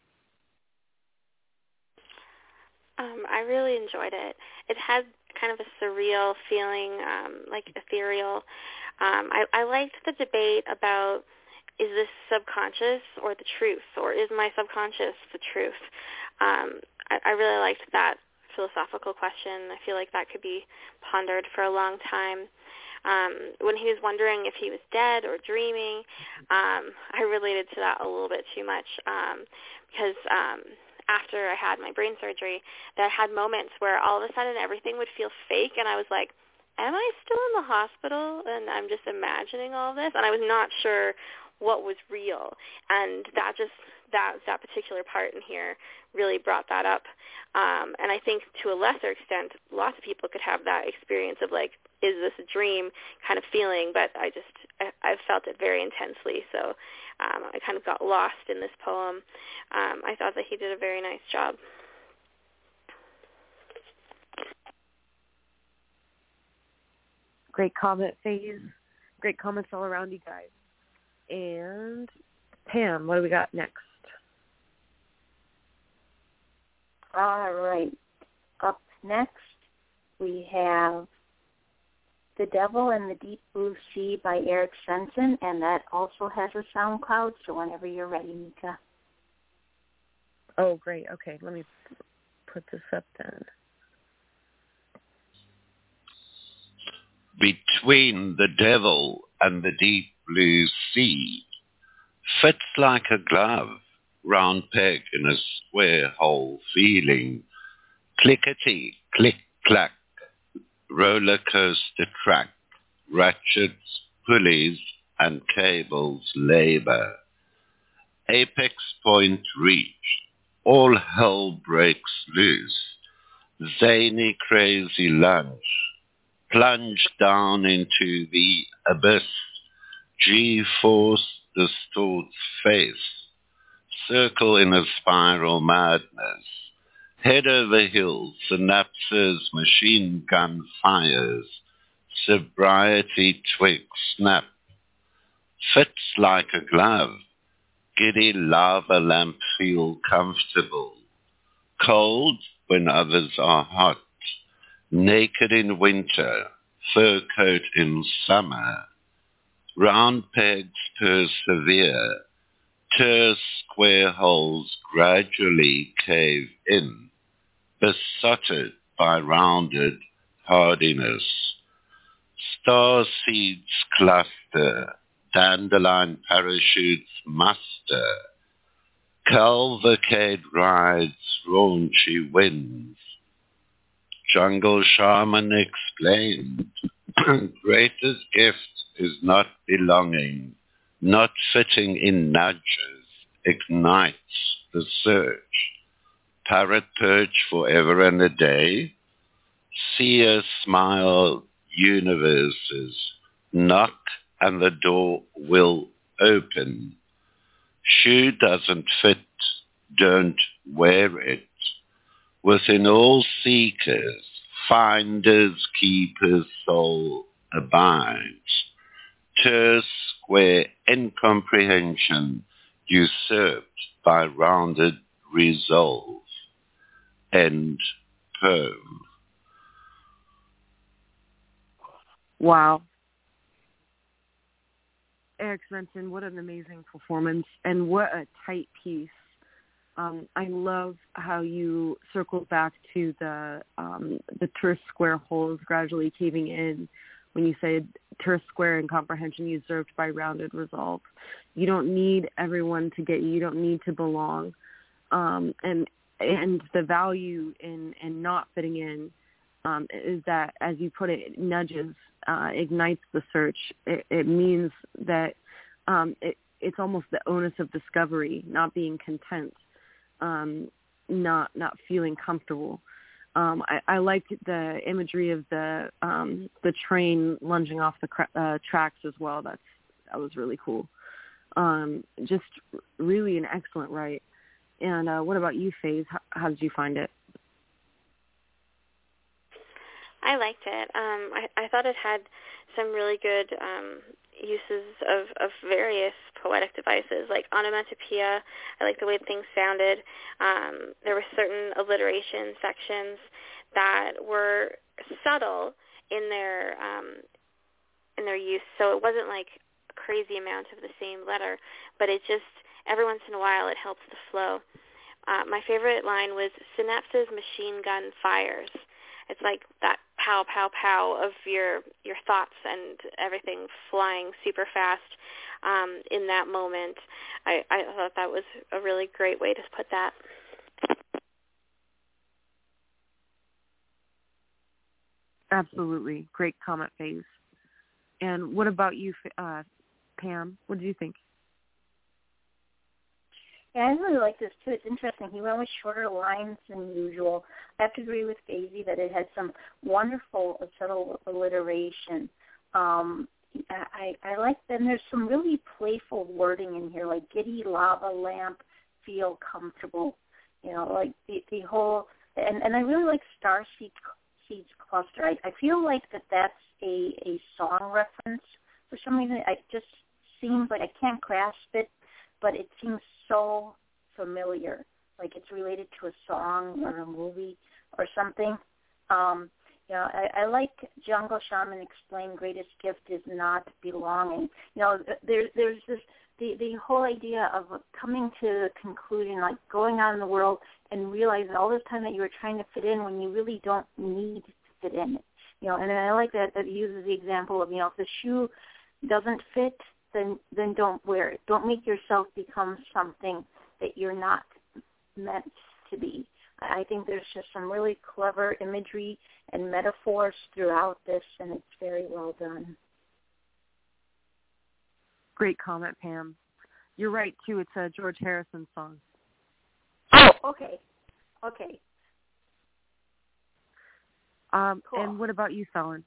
I really enjoyed it. It had kind of a surreal feeling, like ethereal. I liked the debate about is this subconscious or the truth, or is my subconscious the truth? I really liked that philosophical question. I feel like that could be pondered for a long time. When he was wondering if he was dead or dreaming, I related to that a little bit too much because after I had my brain surgery, that I had moments where all of a sudden everything would feel fake, and I was like, am I still in the hospital and I'm just imagining all this? And I was not sure what was real, and that particular part in here really brought that up. And I think to a lesser extent, lots of people could have that experience of like, is this a dream kind of feeling, but I felt it very intensely. So I kind of got lost in this poem. I thought that he did a very nice job. Great comment, Faze. Great comments all around, you guys. And Pam, what do we got next? All right. Up next, we have The Devil and the Deep Blue Sea by Eric Svensson, and that also has a SoundCloud, so whenever you're ready, Mika. Oh, great. Okay, let me put this up then. Between the devil and the deep blue sea, fits like a glove, round peg in a square hole feeling, clickety, click-clack, roller coaster track, ratchets, pulleys, and cables labor. Apex point reached, all hell breaks loose, zany crazy lunge, plunge down into the abyss, G-force distorts face, circle in a spiral madness, head over heels, synapses, machine gun fires, sobriety twig snap, fits like a glove, giddy lava lamp feel comfortable, cold when others are hot, naked in winter, fur coat in summer, round pegs persevere, terse square holes gradually cave in, besotted by rounded hardiness. Star seeds cluster, dandelion parachutes muster, cavalcade rides raunchy winds. Jungle shaman explained, greatest gift is not belonging, not fitting in nudges, ignites the search. Parrot perch forever and a day, seer smile universes, knock and the door will open. Shoe doesn't fit, don't wear it. Within all seekers, finders, keepers, soul abides. Terse square incomprehension usurped by rounded resolve. End poem. Wow. Eric Svensson, what an amazing performance, and what a tight piece. I love how you circled back to the terse square holes gradually caving in when you said terse square and comprehension usurped by rounded resolve. You don't need everyone to get you. You don't need to belong. And the value in not fitting in is that, as you put it nudges, ignites the search. It means that it's almost the onus of discovery, not being content. Not feeling comfortable. I liked the imagery of the train lunging off the tracks as well. That was really cool. Just really an excellent write. And what about you, Faze? How did you find it? I liked it. I thought it had some really good uses of various poetic devices, like onomatopoeia. I liked the way things sounded. There were certain alliteration sections that were subtle in their use, so it wasn't like crazy amount of the same letter, but it just, every once in a while, it helps the flow. My favorite line was, synapses machine gun fires. It's like that pow, pow, pow of your thoughts and everything flying super fast in that moment. I thought that was a really great way to put that. Absolutely. Great comment, Faze. And what about you, Pam? What did you think? Yeah, I really like this, too. It's interesting. He went with shorter lines than usual. I have to agree with Daisy that it had some wonderful, subtle alliteration. I like that. And there's some really playful wording in here, like giddy lava lamp, feel comfortable. You know, like the whole, and I really like Star Seeds Cluster. I feel like that's a song reference for some reason. It just seems like I can't grasp it, but it seems so familiar, like it's related to a song or a movie or something. I like Jungle Shaman explained greatest gift is not belonging. There's this the whole idea of coming to the conclusion, like going out in the world and realizing all this time that you were trying to fit in when you really don't need to fit in. And I like that it uses the example of, if the shoe doesn't fit, then don't wear it. Don't make yourself become something that you're not meant to be. I think there's just some really clever imagery and metaphors throughout this, and it's very well done. Great comment, Pam. You're right, too. It's a George Harrison song. Oh, okay. Cool. And what about you, Fallon?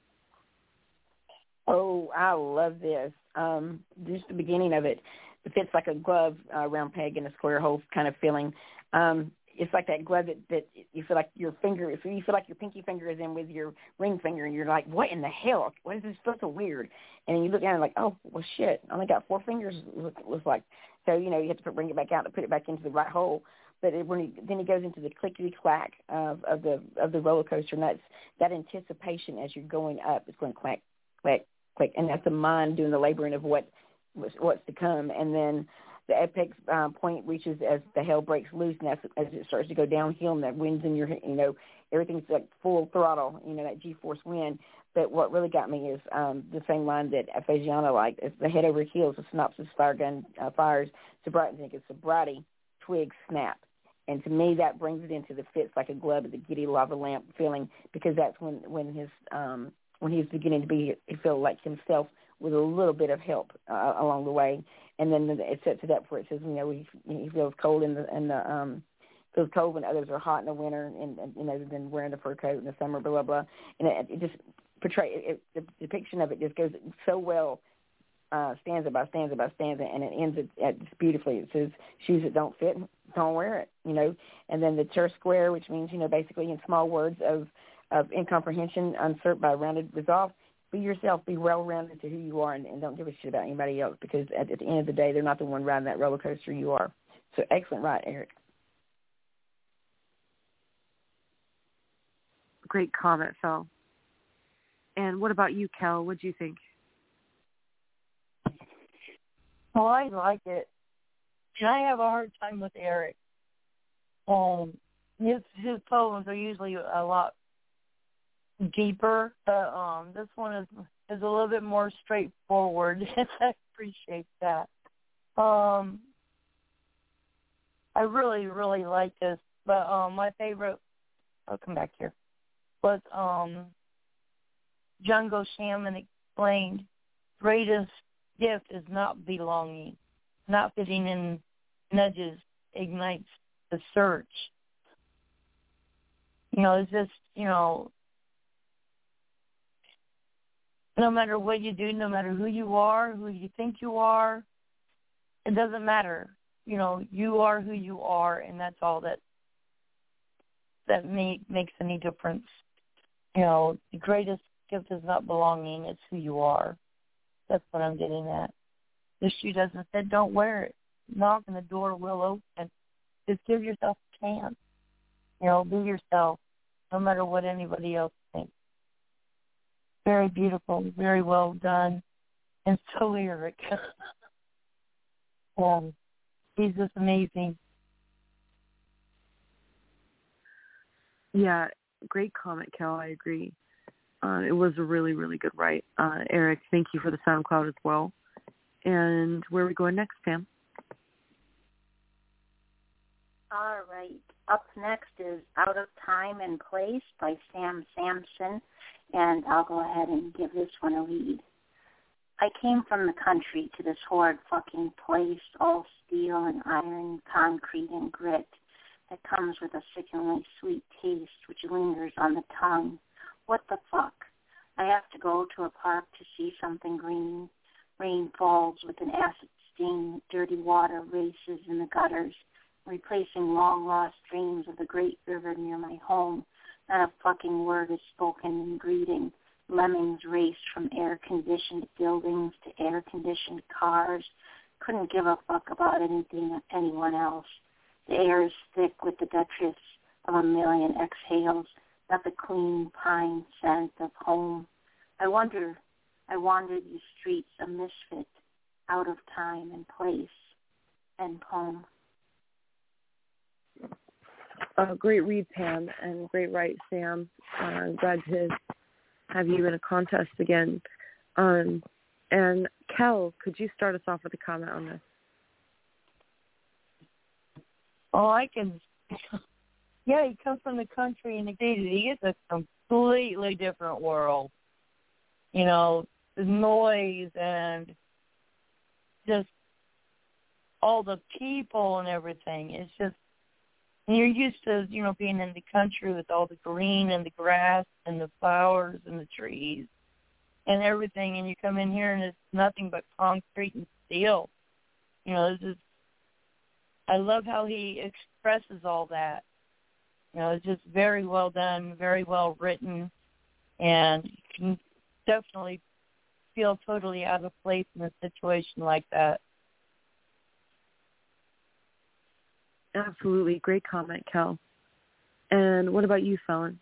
Oh, I love this. Just the beginning of it. It fits like a glove, round peg in a square hole kind of feeling. It's like that glove that you feel like your finger, if you feel like your pinky finger is in with your ring finger, and you're like, what in the hell? What is this? That's so weird. And then you look down and like, oh, well, shit, I only got 4 fingers, looks like. So, you have to bring it back out to put it back into the right hole. But then he goes into the clickety-clack of the roller coaster, and that anticipation as you're going up. It's going clack, clack, clack, and that's the mind doing the laboring of what's to come. And then the epic point reaches as the hell breaks loose, and as it starts to go downhill, and that wind's in your, everything's like full throttle, that G-force wind. But what really got me is the same line that Fagiano liked: "It's the head over heels, the synopsis fire gun fires, sobriety, twigs snap." And to me, that brings it into the fits like a glove of the giddy lava lamp feeling, because that's when he's beginning to be, he feel like himself with a little bit of help along the way. And then it sets it up where it says, he feels cold feels cold when others are hot in the winter, and then wearing the fur coat in the summer, blah, blah, blah. And it just the depiction of it just goes so well, stanza by stanza by stanza, and it ends at just beautifully. It says, shoes that don't fit, don't wear it, And then the ter square, which means, basically in small words of incomprehension, unsert by rounded resolve. Be yourself, be well-rounded to who you are, and don't give a shit about anybody else, because at the end of the day, they're not the one riding that roller coaster, you are. So excellent ride, Eric. Great comment, Phil. And what about you, Kel? What do you think? Well, I like it. And I have a hard time with Eric. His poems are usually a lot deeper, but this one is a little bit more straightforward, and I appreciate that. I really, really like this, but my favorite, I'll come back here, was Jungle Shaman explained, greatest gift is not belonging, not fitting in nudges, ignites the search. It's just, no matter what you do, no matter who you are, who you think you are, it doesn't matter. You are who you are, and that's all that makes any difference. The greatest gift is not belonging, it's who you are. That's what I'm getting at. The shoe doesn't fit, don't wear it. Knock and the door will open. Just give yourself a chance. Be yourself, no matter what anybody else thinks. Very beautiful, very well done. and so lyric. He's just amazing. Yeah, great comment, Cal. I agree. It was a really, really good write. Eric, thank you for the SoundCloud as well. And where are we going next, Pam? All right. Up next is Out of Time and Place by Sam Sampson, and I'll go ahead and give this one a read. I came from the country to this horrid fucking place, all steel and iron, concrete and grit, that comes with a sickeningly sweet taste which lingers on the tongue. What the fuck? I have to go to a park to see something green. Rain falls with an acid sting. Dirty water races in the gutters, replacing long-lost dreams of the great river near my home. Not a fucking word is spoken in greeting. Lemmings race from air-conditioned buildings to air-conditioned cars. Couldn't give a fuck about anything or anyone else. The air is thick with the detritus of a million exhales, not the clean pine scent of home. I wandered these streets a misfit, out of time and place. End poem. Great read, Pam, and great write, Sam. I'm glad to have you in a contest again. And Kel, could you start us off with a comment on this? Oh, I can. Yeah, he comes from the country and he is a completely different world. You know, the noise and just all the people and everything. It's just, and you're used to, you know, being in the country with all the green and the grass and the flowers and the trees and everything, and you come in here and it's nothing but concrete and steel. You know, it's just, I love how he expresses all that. You know, it's just very well done, very well written, and you can definitely feel totally out of place in a situation like that. Absolutely. Great comment, Kel. And what about you, Fallon?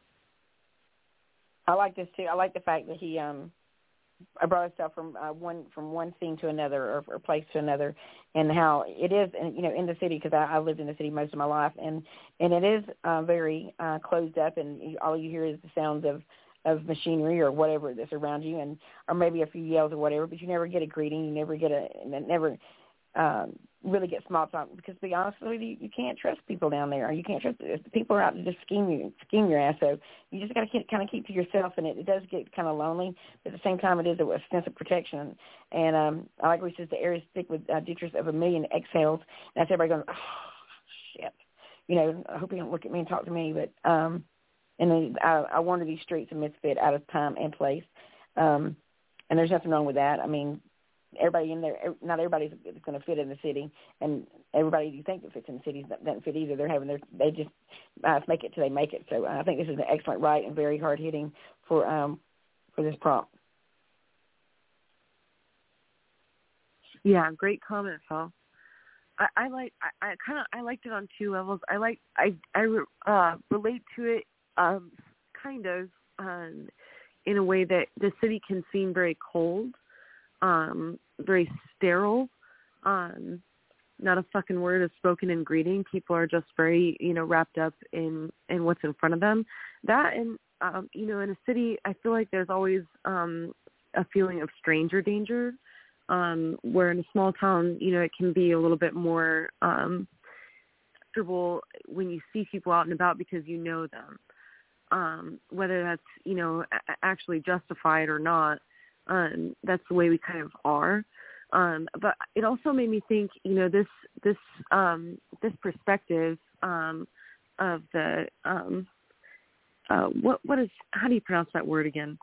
I like this too. I like the fact that he brought himself from one scene to another or place to another, and how it is, you know, in the city, because I lived in the city most of my life, and it is very closed up, and all you hear is the sounds of machinery or whatever that's around you, and or maybe a few yells or whatever, but you never get a greeting, you never get really get small talk, because to be honest with you, you can't trust people down there. You can't trust people are out to just scheme your ass. So you just got to kind of keep to yourself, and it does get kind of lonely. But at the same time, it is a sense of protection. And I like where he says the air is thick with detritus of a million exhales. And that's everybody going, oh, shit. You know, I hope you don't look at me and talk to me. But and then I wander these streets a misfit, out of time and place. And there's nothing wrong with that. I mean, everybody in there, not everybody's going to fit in the city, and everybody you think that fits in the city doesn't fit either. They just make it till they make it. So I think this is an excellent write and very hard hitting for this prompt. Yeah, great comment, Phil. I liked it on two levels. I relate to it kind of in a way that the city can seem very cold. Very sterile. Not a fucking word is spoken in greeting. People are just very, you know, wrapped up in what's in front of them. That and, you know, in a city, I feel like there's always a feeling of stranger danger, where in a small town, you know, it can be a little bit more comfortable when you see people out and about because you know them. Whether that's, you know, actually justified or not. That's the way we kind of are. But it also made me think, you know, this perspective of the what is, how do you pronounce that word again?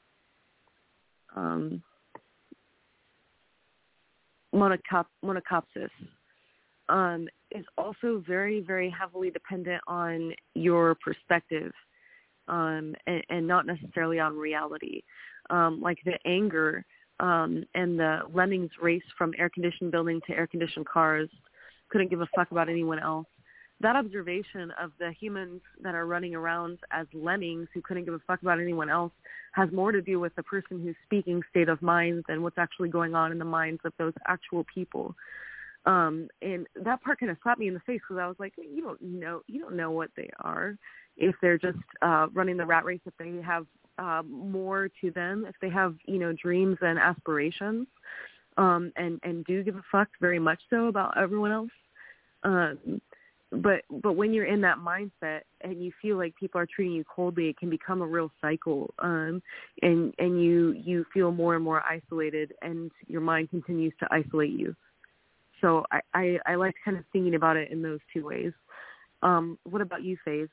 Monocopsis is also very, very heavily dependent on your perspective, and not necessarily on reality. Like the anger and the lemmings race from air-conditioned building to air-conditioned cars, couldn't give a fuck about anyone else. that observation of the humans that are running around as lemmings who couldn't give a fuck about anyone else has more to do with the person who's speaking state of mind than what's actually going on in the minds of those actual people. And that part kind of slapped me in the face because I was like, you don't know what they are. If they're just running the rat race, if they have more to them, if they have, dreams and aspirations, and do give a fuck very much so about everyone else. But when you're in that mindset and you feel like people are treating you coldly, it can become a real cycle. And you feel more and more isolated, and your mind continues to isolate you. So I like kind of thinking about it in those two ways. What about you, Faze?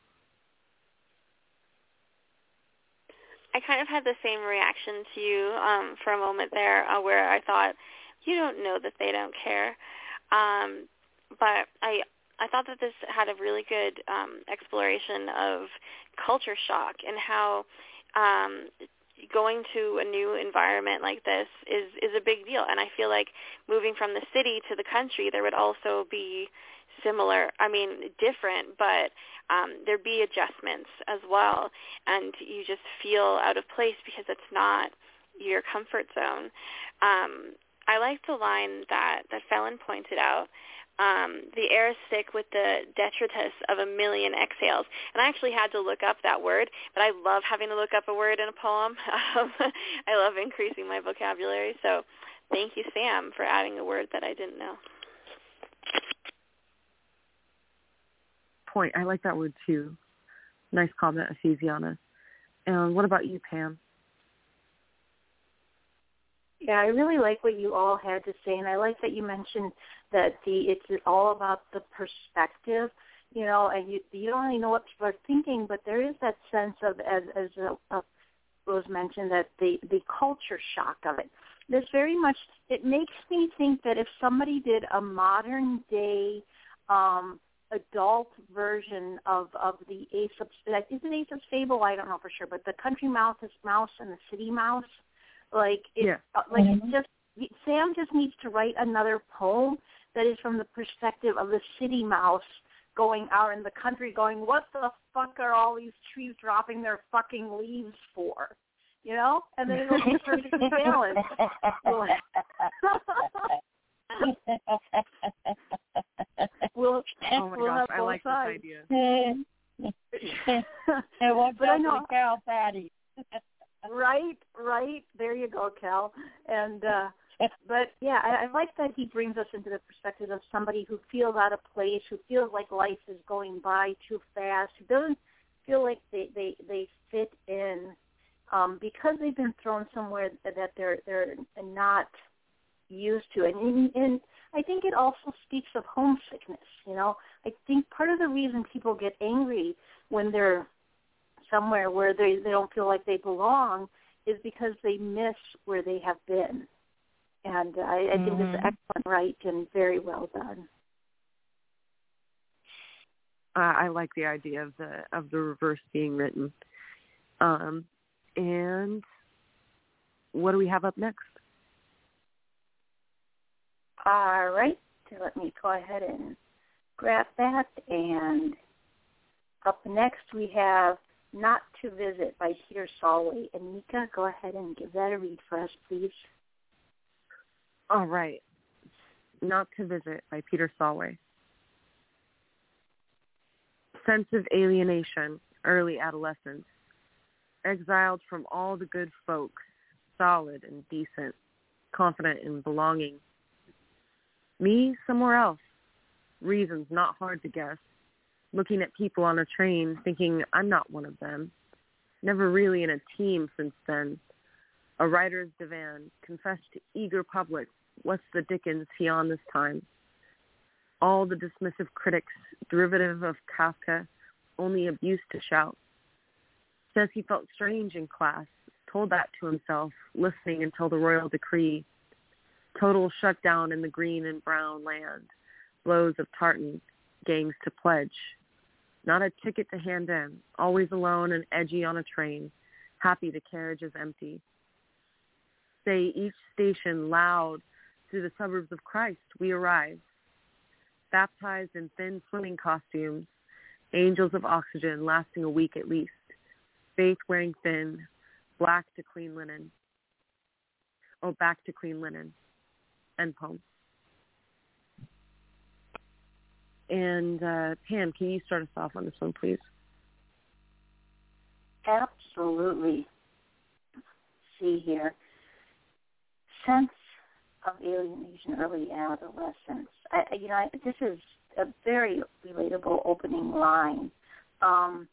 I kind of had the same reaction to you for a moment there, where I thought, you don't know that they don't care. But I thought that this had a really good exploration of culture shock and how going to a new environment like this is a big deal. And I feel like moving from the city to the country, there would also be different, but there'd be adjustments as well. And you just feel out of place because it's not your comfort zone. I like the line that Felon pointed out. The air is thick with the detritus of a million exhales. And I actually had to look up that word, but I love having to look up a word in a poem. I love increasing my vocabulary. So thank you, Sam, for adding a word that I didn't know. Point. I like that word too. Nice comment, Ephesiana. And what about you, Pam? Yeah, I really like what you all had to say, and I like that you mentioned that it's all about the perspective, and you don't really know what people are thinking, but there is that sense of, as was mentioned, that the culture shock of it. There's very much, it makes me think that if somebody did a modern day adult version of the Aesop's, is it Aesop's fable? I don't know for sure, but the country mouse and the city mouse. Sam just needs to write another poem that is from the perspective of the city mouse going out in the country going, what the fuck are all these trees dropping their fucking leaves for? And then it'll be perfectly balanced. We'll have I both like sides. this idea. And what goes to the cow patty? Right. There you go, Cal. And but yeah, I like that he brings us into the perspective of somebody who feels out of place, who feels like life is going by too fast, who doesn't feel like they fit in because they've been thrown somewhere that they're not used to. And I think it also speaks of homesickness. I think part of the reason people get angry when they're somewhere where they don't feel like they belong is because they miss where they have been. And I think it's excellent, right, and very well done. I like the idea of the reverse being written. And what do we have up next? All right. So let me go ahead and grab that. And up next we have Not to Visit by Peter Solway. And Mika, go ahead and give that a read for us, please. All right. Not to Visit by Peter Solway. Sense of alienation, early adolescence. Exiled from all the good folks, solid and decent, confident in belonging. Me, somewhere else. Reasons not hard to guess. Looking at people on a train, thinking I'm not one of them. Never really in a team since then. A writer's divan, confessed to eager public, what's the dickens he on this time? All the dismissive critics, derivative of Kafka, only abuse to shout. Says he felt strange in class, told that to himself, listening until the royal decree. Total shutdown in the green and brown land. Blows of tartan, gangs to pledge. Not a ticket to hand in, always alone and edgy on a train, happy the carriage is empty. Say each station loud, through the suburbs of Christ we arrive. baptized in thin swimming costumes, angels of oxygen lasting a week at least, faith wearing thin, black to clean linen. Oh, back to clean linen. End poem. And Pam, can you start us off on this one, please? Absolutely. Let's see here. Sense of alienation, early adolescence. This is a very relatable opening line. I'm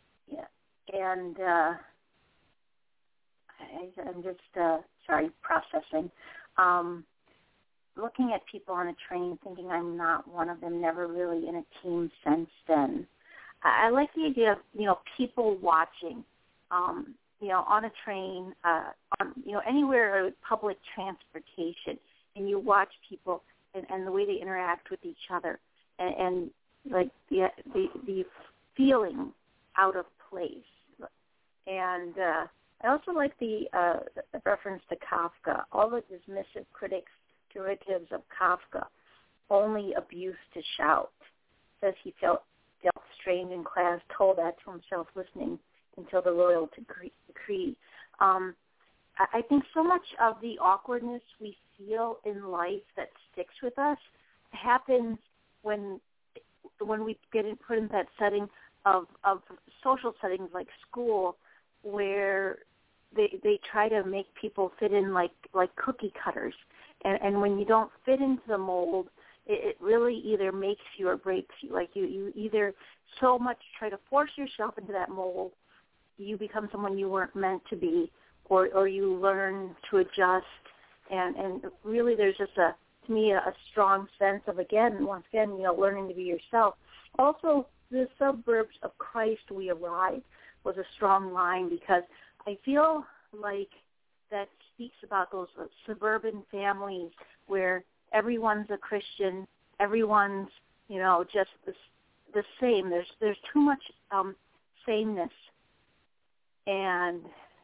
just processing. Looking at people on a train, thinking I'm not one of them, never really in a team sense then. I like the idea of, people watching, on a train, anywhere public transportation, and you watch people and the way they interact with each other and like the feeling out of place. And I also like the reference to Kafka. All the dismissive critics, derivatives of Kafka, only abuse to shout. Says he felt strange in class, told that to himself, listening until the royal decree. I think so much of the awkwardness we feel in life that sticks with us happens when we get put in that setting of social settings like school, where they try to make people fit in like cookie cutters. And when you don't fit into the mold, it really either makes you or breaks you. Like you either so much try to force yourself into that mold, you become someone you weren't meant to be, or you learn to adjust. And really there's just to me a strong sense of, once again, learning to be yourself. Also, the suburbs of Christ we arrived was a strong line, because I feel like that speaks about those suburban families where everyone's a Christian, everyone's, just the same. There's too much sameness, and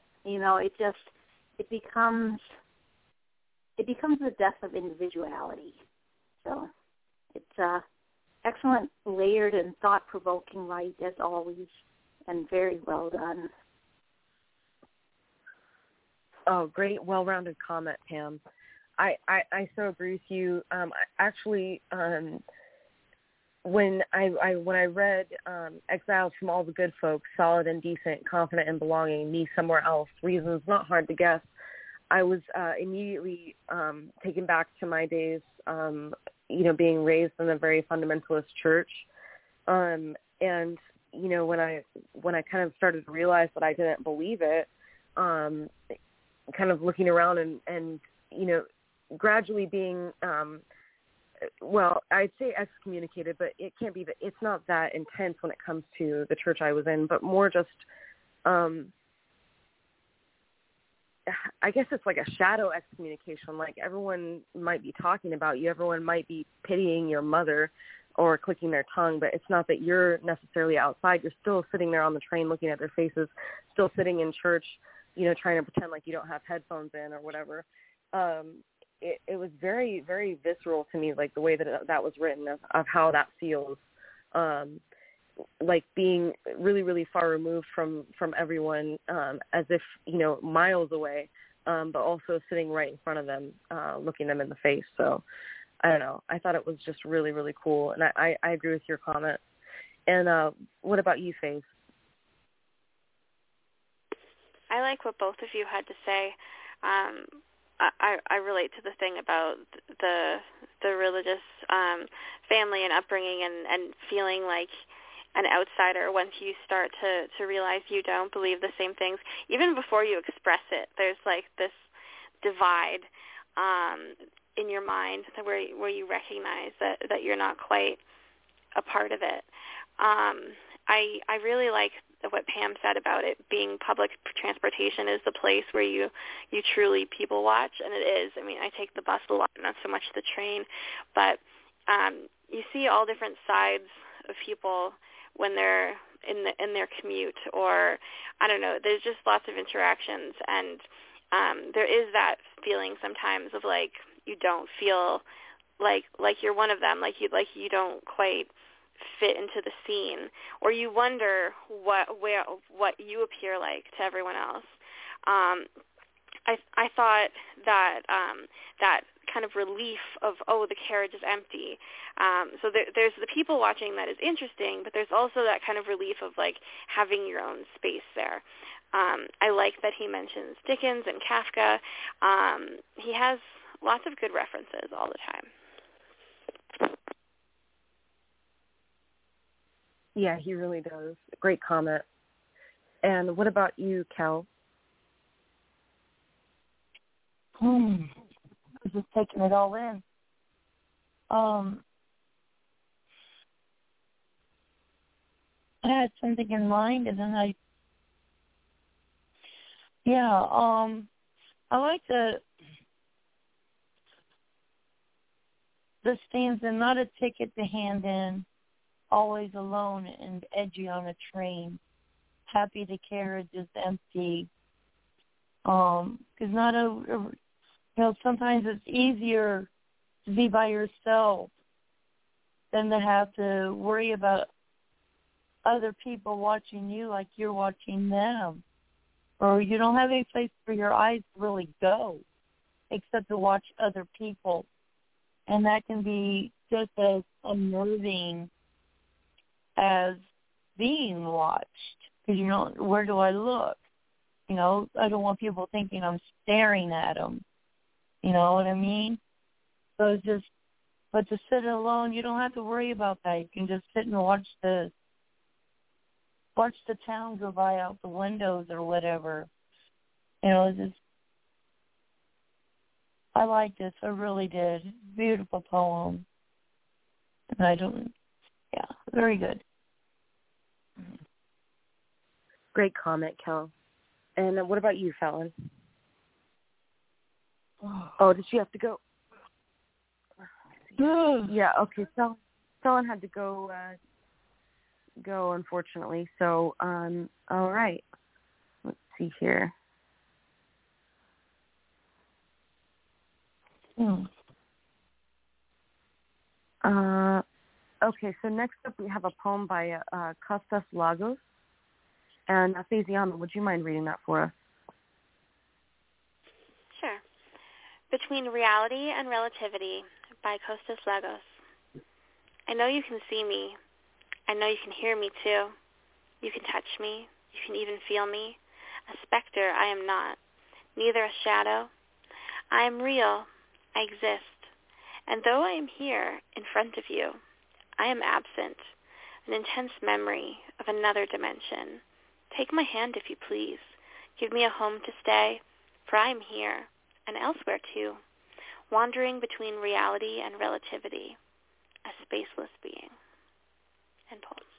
it becomes the death of individuality. So it's excellent, layered, and thought-provoking write as always, and very well done. Oh, great, well-rounded comment, Pam. I so agree with you. When I read Exiled from All the Good Folks, Solid and Decent, Confident and Belonging, Me Somewhere Else, Reasons Not Hard to Guess, I was immediately taken back to my days, being raised in a very fundamentalist church. And, when I kind of started to realize that I didn't believe it, kind of looking around and gradually being, I'd say excommunicated, but it can't be that. It's not that intense when it comes to the church I was in, but more just, I guess it's like a shadow excommunication. Like everyone might be talking about you, everyone might be pitying your mother or clicking their tongue, but it's not that you're necessarily outside. You're still sitting there on the train looking at their faces, still sitting in church, trying to pretend like you don't have headphones in or whatever. It was very, very visceral to me, like the way that was written, of how that feels, like being really, really far removed from everyone, as if, miles away, but also sitting right in front of them, looking them in the face. So I don't know. I thought it was just really, really cool. And I agree with your comment. And what about you, Faith? I like what both of you had to say. I relate to the thing about the religious family and upbringing and feeling like an outsider once you start to realize you don't believe the same things. Even before you express it, there's like this divide in your mind where you recognize that you're not quite a part of it. I really like what Pam said about it being public transportation is the place where you truly people watch, and it is. I mean, I take the bus a lot, not so much the train, but you see all different sides of people when they're in their commute, or I don't know. There's just lots of interactions, and there is that feeling sometimes of like you don't feel like you're one of them, like you don't quite fit into the scene, or you wonder what you appear like to everyone else. I thought that that kind of relief of, oh, the carriage is empty. So there's the people watching that is interesting, but there's also that kind of relief of like having your own space there. I like that he mentions Dickens and Kafka. He has lots of good references all the time. Yeah, he really does. Great comment. And what about you, Kel? I'm just taking it all in. I had something in mind, and then I like the stanza, not a ticket to hand in, always alone and edgy on a train, happy the carriage is empty. Because sometimes it's easier to be by yourself than to have to worry about other people watching you like you're watching them. Or you don't have any place for your eyes to really go except to watch other people. And that can be just as unnerving as being watched. Because, where do I look? I don't want people thinking I'm staring at them. You know what I mean? So but to sit alone, you don't have to worry about that. You can just sit and watch the town go by out the windows or whatever. I like this. I really did. Beautiful poem. And very good. Great comment, Kel. And what about you, Fallon? Oh, did she have to go? Yeah, okay. Fallon had to go, unfortunately. So, all right. Let's see here. Okay, so next up we have a poem by Kostas Lagos. And Faisiana, would you mind reading that for us? Sure. Between Reality and Relativity by Kostas Lagos. I know you can see me. I know you can hear me too. You can touch me. You can even feel me. A specter I am not, neither a shadow. I am real. I exist. And though I am here in front of you, I am absent, an intense memory of another dimension. Take my hand if you please. Give me a home to stay, for I am here, and elsewhere too, wandering between reality and relativity, a spaceless being. End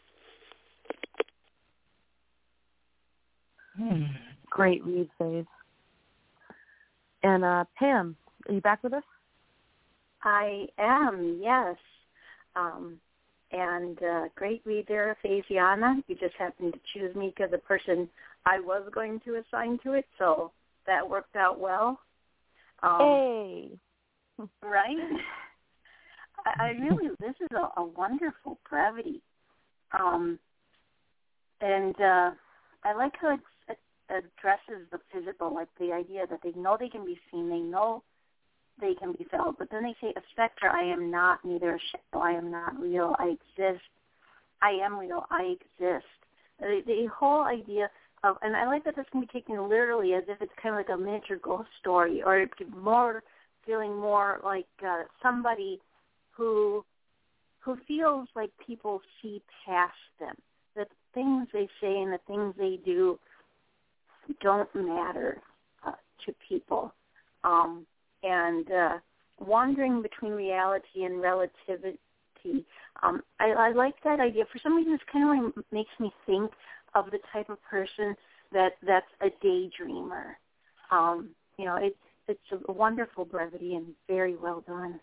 poem. Great read, Faith. And Pam, are you back with us? I am, yes. And great read there, Faisiana. You just happened to choose me because the person I was going to assign to it, so that worked out well. Hey! Right? I really, this is a wonderful brevity. And I like how it addresses the physical, like the idea that they know they can be seen, they know they can be felt, but then they say, a specter, I am not, neither a shadow, I am not real, I exist, I am real, I exist. The whole idea of, and I like that this can be taken literally as if it's kind of like a miniature ghost story, or it's more feeling more like somebody who feels like people see past them, that the things they say and the things they do don't matter to people. And wandering between reality and relativity. I like that idea. For some reason, it's kind of like makes me think of the type of person that's a daydreamer. It's a wonderful brevity and very well done.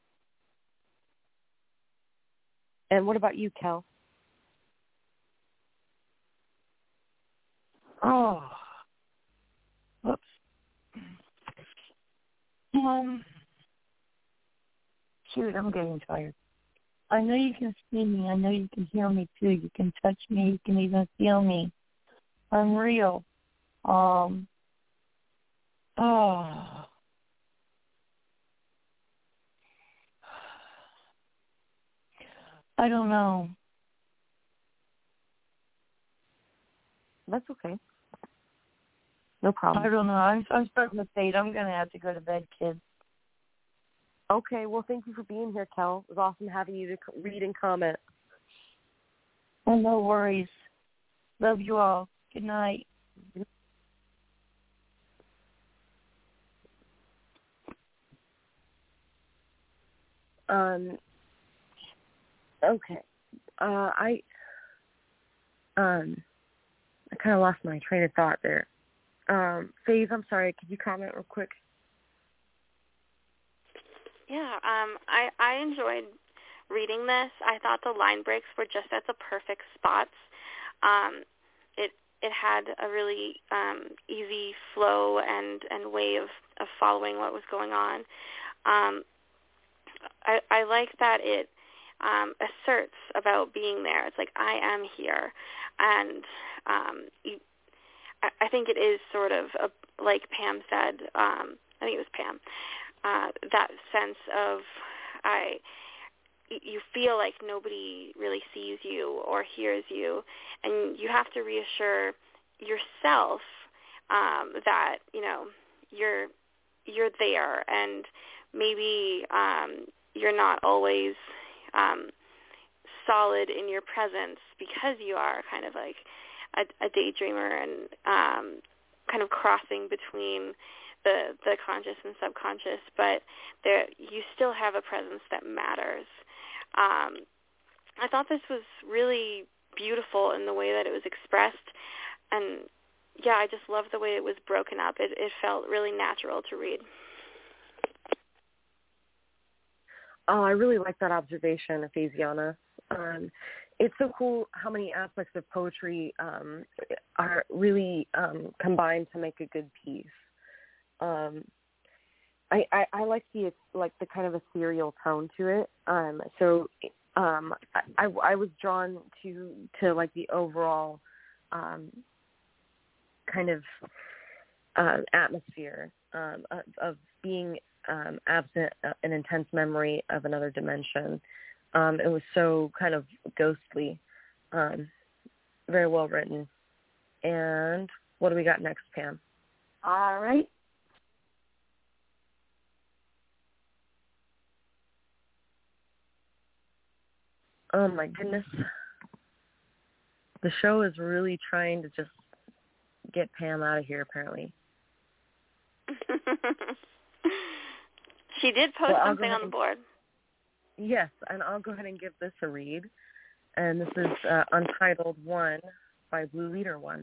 And what about you, Kel? Oh. Whoops. Shoot, I'm getting tired. I know you can see me. I know you can hear me, too. You can touch me. You can even feel me. I'm real. I don't know. That's okay. No problem. I don't know. I'm starting to fade. I'm going to have to go to bed, kids. Okay, well, thank you for being here, Kel. It was awesome having you to read and comment. Oh, no worries. Love you all. Good night. Okay. I kind of lost my train of thought there. Faith, I'm sorry. Could you comment real quick? Yeah, I enjoyed reading this. I thought the line breaks were just at the perfect spots. It had a really easy flow and way of following what was going on. I like that it asserts about being there. It's like, I am here. And I think it is sort of, like Pam said, I think it was Pam, that sense of you feel like nobody really sees you or hears you, and you have to reassure yourself that, you know, you're there, and maybe you're not always solid in your presence because you are kind of like a daydreamer and kind of crossing between the conscious and subconscious, but you still have a presence that matters. I thought this was really beautiful in the way that it was expressed, and yeah, I just loved the way it was broken up. It felt really natural to read. Oh, I really like that observation, Ephesiana. It's so cool how many aspects of poetry are really combined to make a good piece. I like the kind of ethereal tone to it. So I was drawn to like the overall kind of atmosphere of being absent an intense memory of another dimension. It was so kind of ghostly, very well written. And what do we got next, Pam? All right. Oh, my goodness. The show is really trying to just get Pam out of here, apparently. She did post something on the board. Yes, and I'll go ahead and give this a read. And this is Untitled 1 by Blue Leader 1.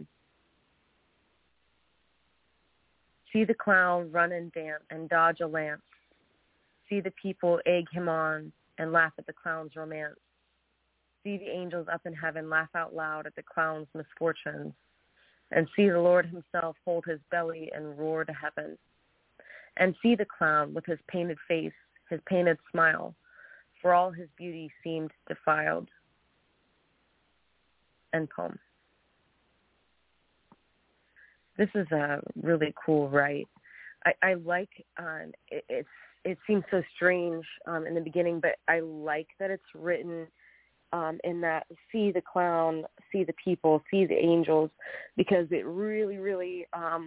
See the clown run and dance and dodge a lance. See the people egg him on and laugh at the clown's romance. See the angels up in heaven laugh out loud at the clown's misfortunes. And see the Lord himself hold his belly and roar to heaven. And see the clown with his painted face, his painted smile, for all his beauty seemed defiled. End poem. This is a really cool write. I like it seems so strange in the beginning, but I like that it's written in that see the clown, see the people, see the angels, because it really, really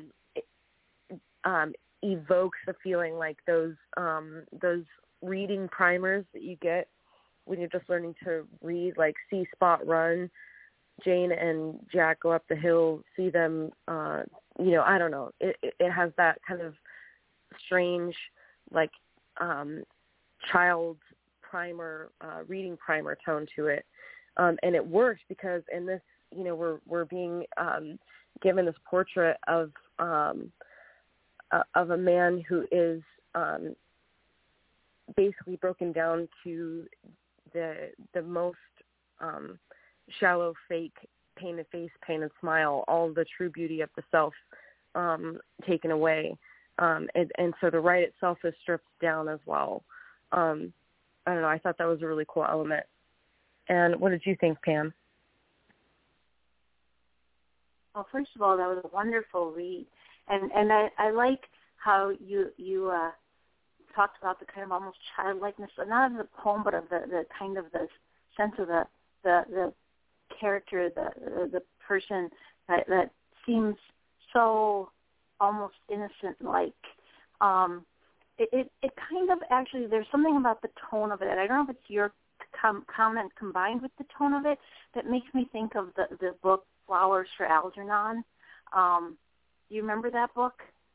evokes a feeling like those reading primers that you get when you're just learning to read, like see Spot run, Jane and Jack go up the hill, see them, I don't know. It has that kind of strange, like, child primer, reading primer tone to it. And it works because in this, we're being given this portrait of a man who is basically broken down to the most shallow, fake, painted face, painted smile, all the true beauty of the self taken away. And so the right itself is stripped down as well. don't know, I thought that was a really cool element. And what did you think, Pam? Well, first of all, that was a wonderful read. And I like how you talked about the kind of almost childlikeness, not of the poem, but of the kind of the sense of the character, the person that seems so almost innocent-like. It kind of actually, there's something about the tone of it. I don't know if it's your comment combined with the tone of it that makes me think of the book Flowers for Algernon. Do you remember that book?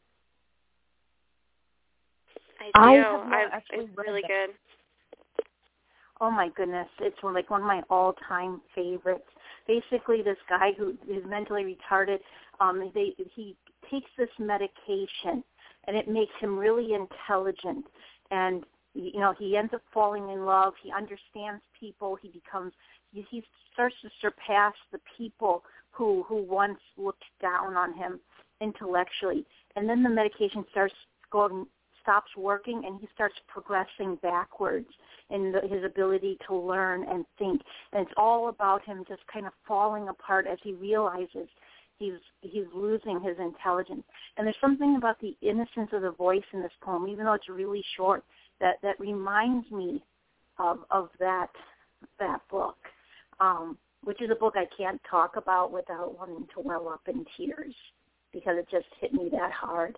I do. It's really good. Oh my goodness, it's one of my all-time favorites. Basically, this guy who is mentally retarded, he takes this medication, and it makes him really intelligent. And he ends up falling in love. He understands people. He starts to surpass the people who once looked down on him intellectually. And then the medication stops working, and he starts progressing backwards in his ability to learn and think. And it's all about him just kind of falling apart as he realizes he's losing his intelligence. And there's something about the innocence of the voice in this poem, even though it's really short, that reminds me of that book, which is a book I can't talk about without wanting to well up in tears because it just hit me that hard.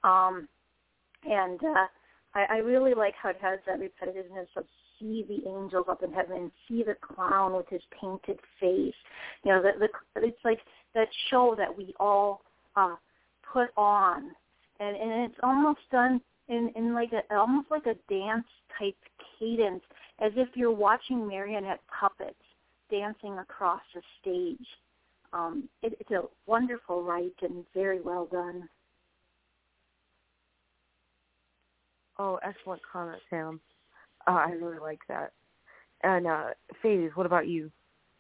And I really like how it has that repetitiveness of see the angels up in heaven and see the clown with his painted face. It's like that show that we all put on, and it's almost done in like almost like a dance type cadence, as if you're watching marionette puppets dancing across a stage. It's a wonderful write and very well done. Oh, excellent comment, Sam. I really like that. And Faze, what about you?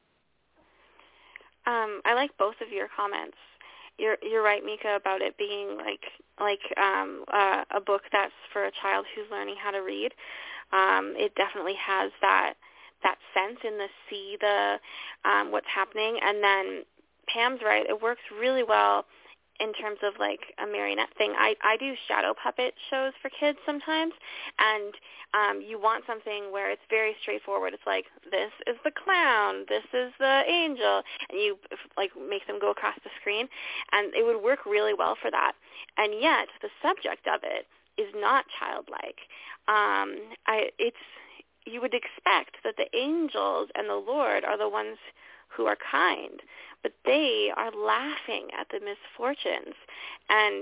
I like both of your comments. You're right, Mika, about it being like a book that's for a child who's learning how to read. It definitely has that sense in the what's happening. And then Pam's right. It works really well in terms of like a marionette thing. I do shadow puppet shows for kids sometimes, and you want something where it's very straightforward. It's like, this is the clown, this is the angel, and you like make them go across the screen, and it would work really well for that. And yet the subject of it is not childlike. You would expect that the angels and the Lord are the ones who are kind, but they are laughing at the misfortunes, and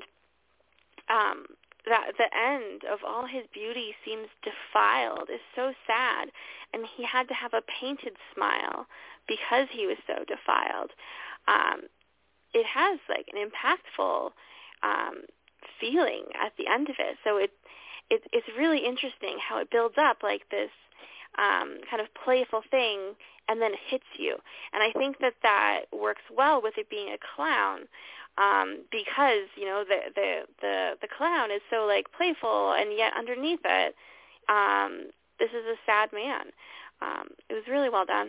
that the end of all his beauty seems defiled is so sad, and he had to have a painted smile because he was so defiled. It has like an impactful feeling at the end of it, so it's really interesting how it builds up like this kind of playful thing, and then it hits you. And I think that works well with it being a clown, because the clown is so like playful, and yet underneath it, this is a sad man. It was really well done.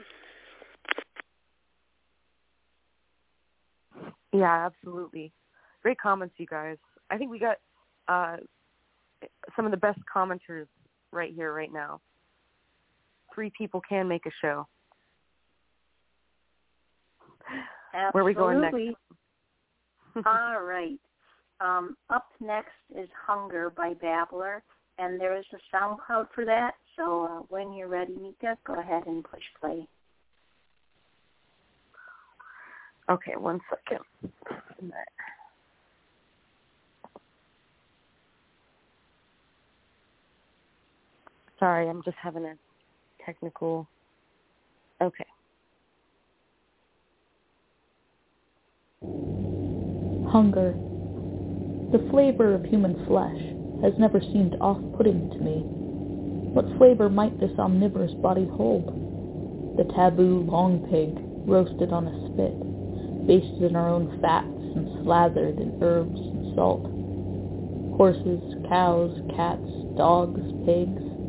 Yeah, absolutely. Great comments, you guys. I think we got some of the best commenters right here, right now. 3 people can make a show. Absolutely. Where are we going next? All right. Up next is Hunger by Babbler, and there is a SoundCloud for that. So when you're ready, Mika, go ahead and push play. Okay, 1 second. Sorry, I'm just having a technical... Okay. Hunger. The flavor of human flesh has never seemed off-putting to me. What flavor might this omnivorous body hold? The taboo long pig, roasted on a spit, basted in our own fats and slathered in herbs and salt. Horses, cows, cats, dogs, pigs.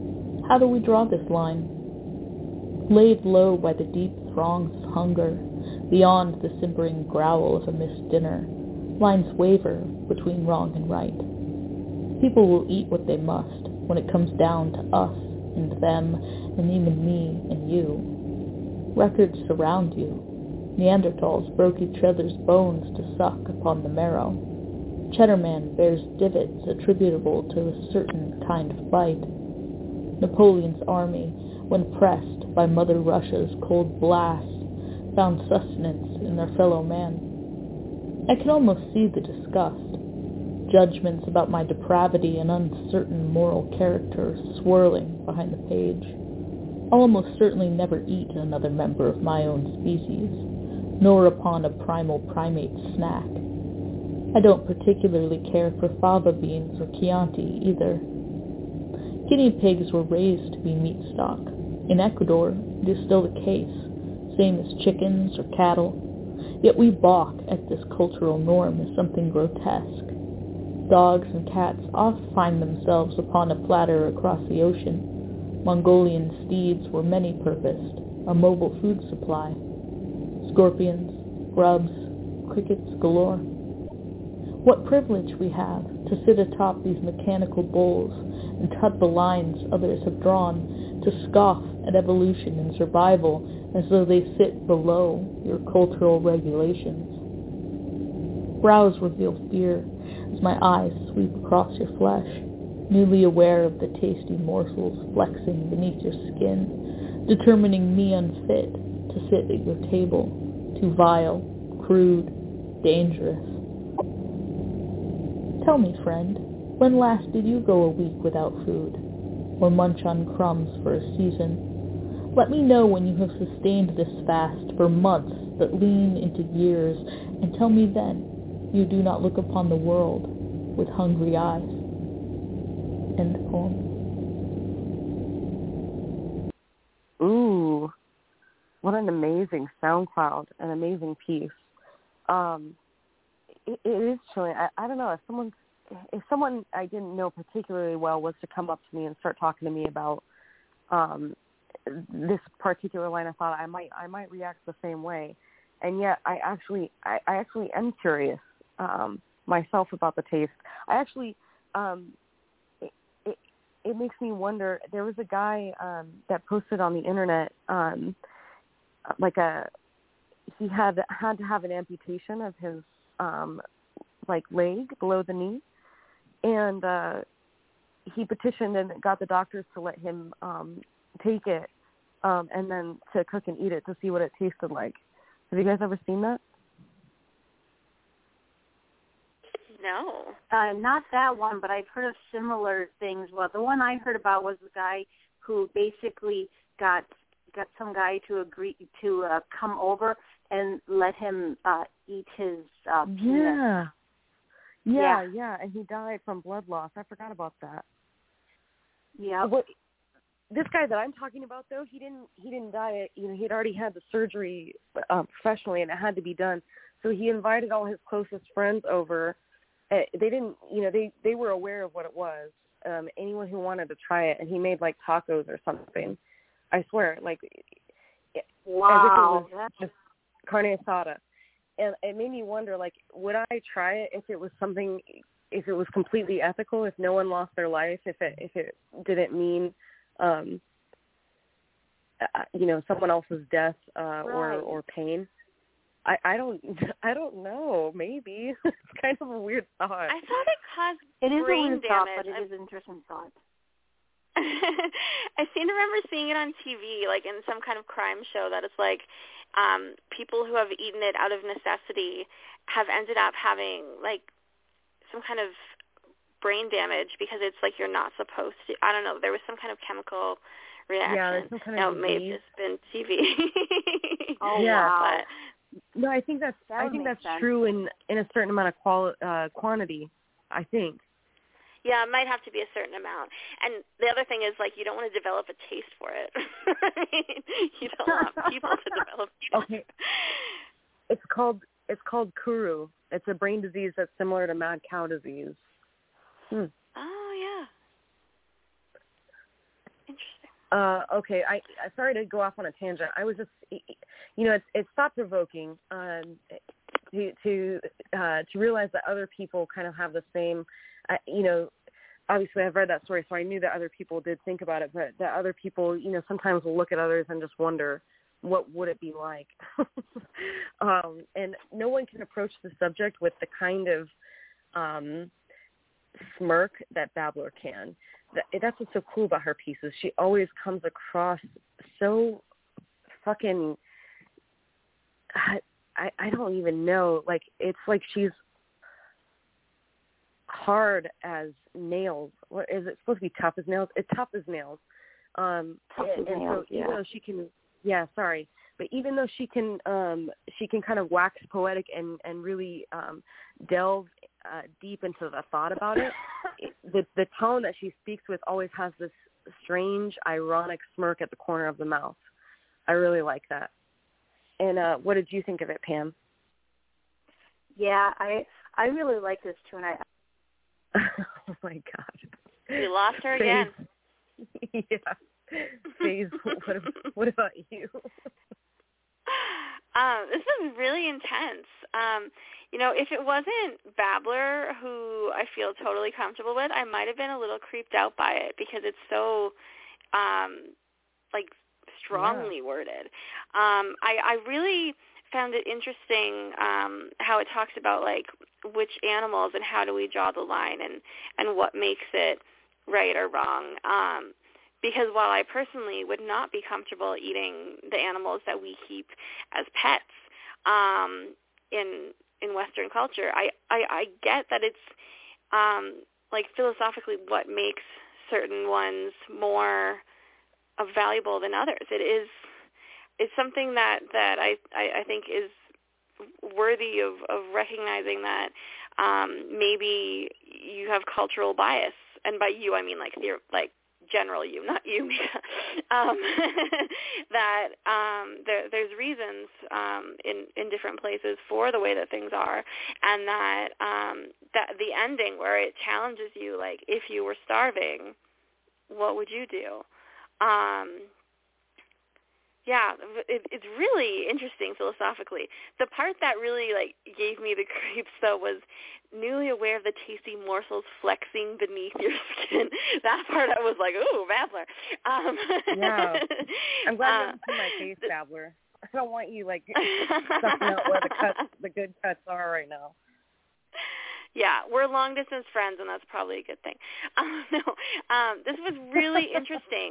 How do we draw this line? Laid low by the deep throngs of hunger, beyond the simpering growl of a missed dinner, lines waver between wrong and right. People will eat what they must when it comes down to us and them and even me and you. Records surround you. Neanderthals broke each other's bones to suck upon the marrow. Cheddarman bears divots attributable to a certain kind of bite. Napoleon's army, when pressed by Mother Russia's cold blasts, found sustenance in their fellow man. I can almost see the disgust. Judgments about my depravity and uncertain moral character swirling behind the page. I'll almost certainly never eat another member of my own species, nor upon a primal primate snack. I don't particularly care for fava beans or Chianti either. Guinea pigs were raised to be meat stock. In Ecuador, it is still the case, same as chickens or cattle. Yet we balk at this cultural norm as something grotesque. Dogs and cats oft find themselves upon a platter across the ocean. Mongolian steeds were many-purposed, a mobile food supply. Scorpions, grubs, crickets galore. What privilege we have to sit atop these mechanical bowls and cut the lines others have drawn, to scoff at evolution and survival as though they sit below your cultural regulations. Brows reveal fear as my eyes sweep across your flesh, newly aware of the tasty morsels flexing beneath your skin, determining me unfit to sit at your table, too vile, crude, dangerous. Tell me, friend, when last did you go a week without food, or munch on crumbs for a season? Let me know when you have sustained this fast for months that lean into years, and tell me then you do not look upon the world with hungry eyes. End poem. Ooh, what an amazing SoundCloud, an amazing piece. It is chilling. I don't know, if someone I didn't know particularly well was to come up to me and start talking to me about this particular line of thought, I might react the same way. And yet I actually am curious myself about the taste. I actually it makes me wonder. There was a guy that posted on the internet he had to have an amputation of his leg below the knee, and he petitioned and got the doctors to let him take it and then to cook and eat it to see what it tasted like. Have you guys ever seen that? No. Not that one, but I've heard of similar things. Well, the one I heard about was the guy who basically got some guy to agree to come over and let him eat his penis. Yeah, and he died from blood loss. I forgot about that. Yeah. This guy that I'm talking about, though, he didn't die. He'd already had the surgery professionally, and it had to be done. So he invited all his closest friends over. They didn't, they were aware of what it was. Anyone who wanted to try it, and he made tacos or something. I swear, wow, as if it was just carne asada. And it made me wonder, would I try it if it was something, if it was completely ethical, if no one lost their life, if it didn't mean, someone else's death or pain. I don't know. Maybe it's kind of a weird thought. I thought it caused it is brain a weird damage. thought, but it is an interesting thought. I seem to remember seeing it on TV, in some kind of crime show, that it's people who have eaten it out of necessity have ended up having some kind of brain damage because it's you're not supposed to. I don't know. There was some kind of chemical reaction. Yeah, there's some kind of disease. Maybe it's been TV. Oh yeah. wow. No, I think that's true in a certain amount of quantity. I think. Yeah, it might have to be a certain amount. And the other thing is, you don't want to develop a taste for it. You don't want people to develop. Okay. It's called Kuru. It's a brain disease that's similar to mad cow disease. Oh yeah. Interesting. Okay, I sorry to go off on a tangent. I was just, it's thought-provoking to realize that other people kind of have the same, obviously I've read that story, so I knew that other people did think about it, but that other people, sometimes will look at others and just wonder, what would it be like? And no one can approach the subject with the kind of smirk that Babbler can. That's what's so cool about her pieces. She always comes across so fucking, I don't even know. Like, it's like she's hard as nails. What is it supposed to be? Tough as nails? It's tough as nails. Even though she can, but even though she can kind of wax poetic and really delve deep into the thought about it, the tone that she speaks with always has this strange, ironic smirk at the corner of the mouth. I really like that. And what did you think of it, Pam? Yeah, I really like this too, and oh my God, we lost her again. Yeah, Faze, what about you? This was really intense. If it wasn't Babbler, who I feel totally comfortable with, I might have been a little creeped out by it because it's so, strongly worded. I really found it interesting how it talks about, which animals and how do we draw the line and what makes it right or wrong. Because while I personally would not be comfortable eating the animals that we keep as pets in Western culture, I get that it's philosophically what makes certain ones more valuable than others. It's something that I think is worthy of recognizing that maybe you have cultural bias, and by you I mean general you, not you, Mika, that there's reasons in different places for the way that things are, and that the ending where it challenges you, if you were starving, what would you do? It's really interesting philosophically. The part that really gave me the creeps though was newly aware of the tasty morsels flexing beneath your skin. That part I was like, ooh, Babbler. Yeah, I'm glad you didn't see my face, Babbler. I don't want you sucking out where the good cuts are right now. Yeah, we're long distance friends, and that's probably a good thing. This was really interesting.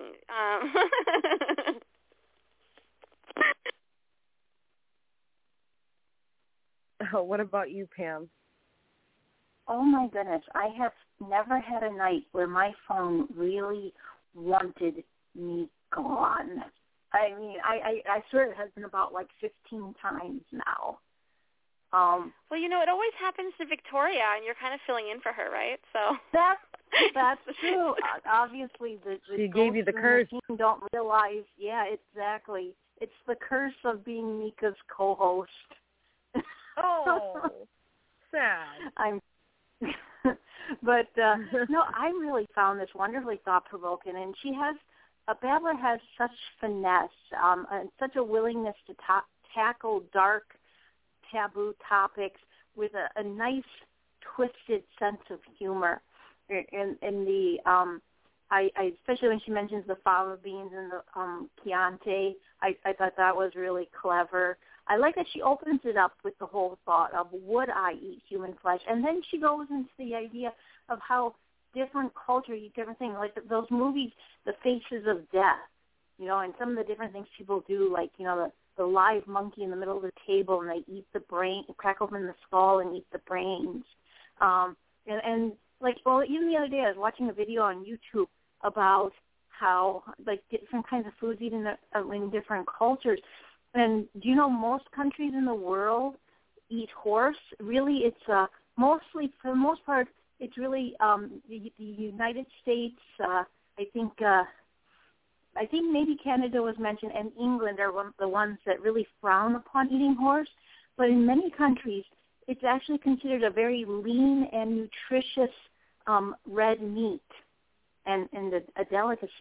Oh, what about you, Pam? Oh my goodness, I have never had a night where my phone really wanted me gone. I mean, I swear it has been about 15 times now. Well, it always happens to Victoria, and you're kind of filling in for her, right? So that's true. Obviously, she gave you the curse. The team don't realize. Yeah, exactly. It's the curse of being Mika's co-host. Oh, sad. But no, I really found this wonderfully thought-provoking, and she has. Babbler has such finesse and such a willingness to tackle dark, taboo topics with a nice, twisted sense of humor. In the I especially when she mentions the fava beans and the Chianti, I thought that was really clever. I like that she opens it up with the whole thought of would I eat human flesh, and then she goes into the idea of how different cultures eat different things, like those movies, The Faces of Death, and some of the different things people do, the live monkey in the middle of the table, and they eat the brain, crack open the skull and eat the brains. Even the other day I was watching a video on YouTube about how, different kinds of foods eaten in different cultures. And do you know most countries in the world eat horse? Really, it's mostly, for the most part, it's really the United States, I think maybe Canada was mentioned, and England are the ones that really frown upon eating horse. But in many countries, it's actually considered a very lean and nutritious red meat and a delicacy.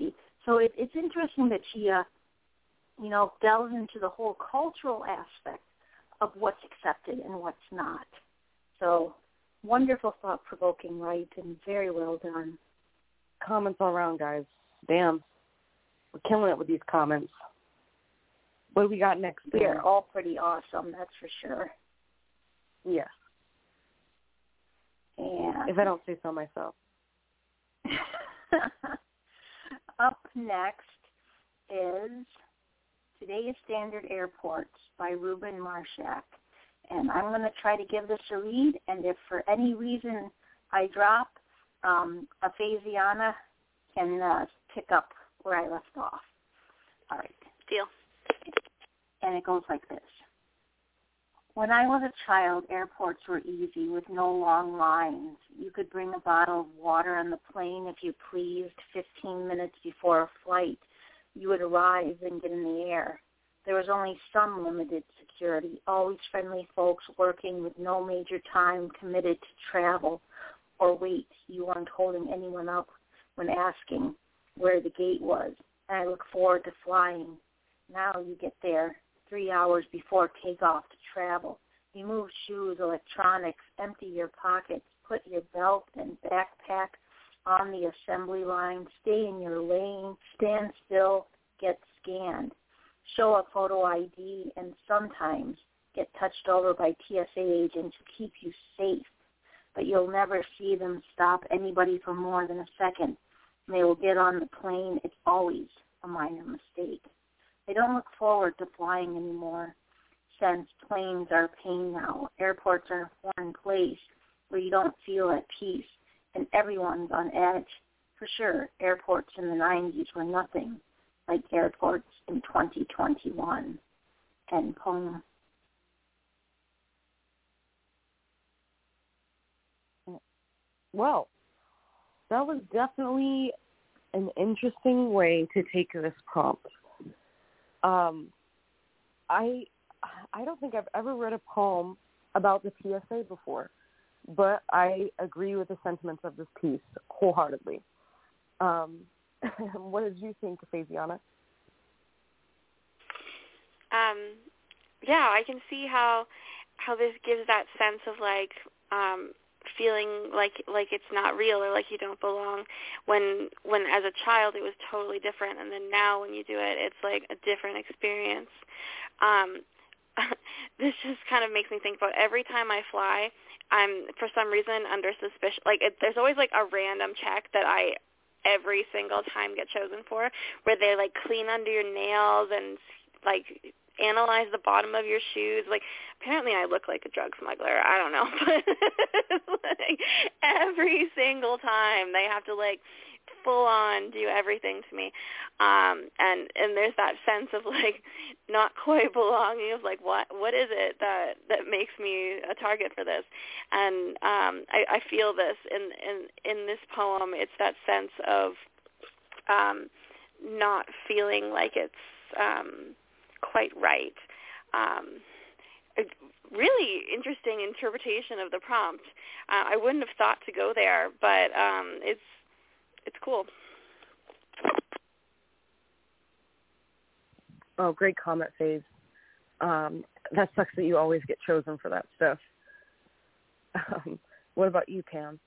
So it's interesting that she, delves into the whole cultural aspect of what's accepted and what's not. So wonderful, thought-provoking, right, and very well done. Comments all around, guys. Damn. We're killing it with these comments. What do we got next? We are all pretty awesome, that's for sure. Yeah. And if I don't say so myself. Up next is Today's Standard Airports by Ruben Marshak. And I'm going to try to give this a read, and if for any reason I drop, Faziana can pick up where I left off. All right. Deal. And it goes like this. When I was a child, airports were easy with no long lines. You could bring a bottle of water on the plane if you pleased. 15 minutes before a flight, you would arrive and get in the air. There was only some limited security, always friendly folks working with no major time committed to travel or wait. You weren't holding anyone up when asking where the gate was. And I look forward to flying. Now you get there 3 hours before takeoff to travel. You move shoes, electronics, empty your pockets, put your belt and backpack on the assembly line, stay in your lane, stand still, get scanned, show a photo ID, and sometimes get touched over by TSA agents who keep you safe. But you'll never see them stop anybody for more than a second. They will get on the plane. It's always a minor mistake. I don't look forward to flying anymore, since planes are pain now. Airports are a foreign place where you don't feel at peace, and everyone's on edge. For sure, airports in the 90s were nothing like airports in 2021. End poem. Well, that was definitely an interesting way to take this prompt. I don't think I've ever read a poem about the TSA before, but I agree with the sentiments of this piece wholeheartedly. What did you think, Faziana? Yeah, I can see how this gives that sense of feeling like it's not real or like you don't belong when as a child it was totally different, and then now when you do it, it's like a different experience. This just kind of makes me think about every time I fly, I'm for some reason under suspicion. There's always like a random check that I every single time get chosen for, where they like clean under your nails and like analyze the bottom of your shoes. Like, apparently I look like a drug smuggler. I don't know. But like, every single time they have to like full on do everything to me. And there's that sense of like not quite belonging, of like what is it that makes me a target for this? And I feel this in this poem. It's that sense of not feeling like it's quite right. A really interesting interpretation of the prompt. I wouldn't have thought to go there, but it's cool. Oh, great comment, Faze. That sucks that you always get chosen for that stuff. What about you, Pam?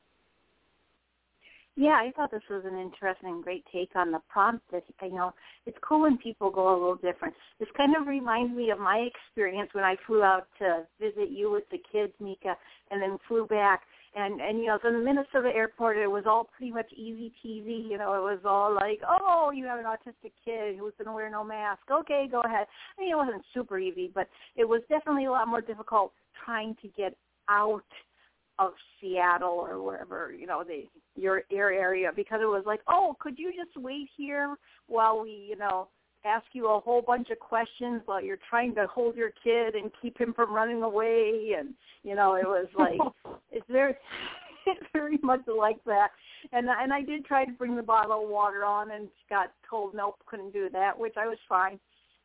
Yeah, I thought this was an interesting, great take on the prompt. That, it's cool when people go a little different. This kind of reminds me of my experience when I flew out to visit you with the kids, Mika, and then flew back. And so in the Minnesota airport, it was all pretty much easy peasy. It was all like, oh, you have an autistic kid who's going to wear no mask. Okay, go ahead. I mean, it wasn't super easy, but it was definitely a lot more difficult trying to get out of Seattle or wherever, your area, because it was like, oh, could you just wait here while we, ask you a whole bunch of questions while you're trying to hold your kid and keep him from running away, and it was like it's very much like that. And I did try to bring the bottle of water on and got told nope, couldn't do that, which I was fine.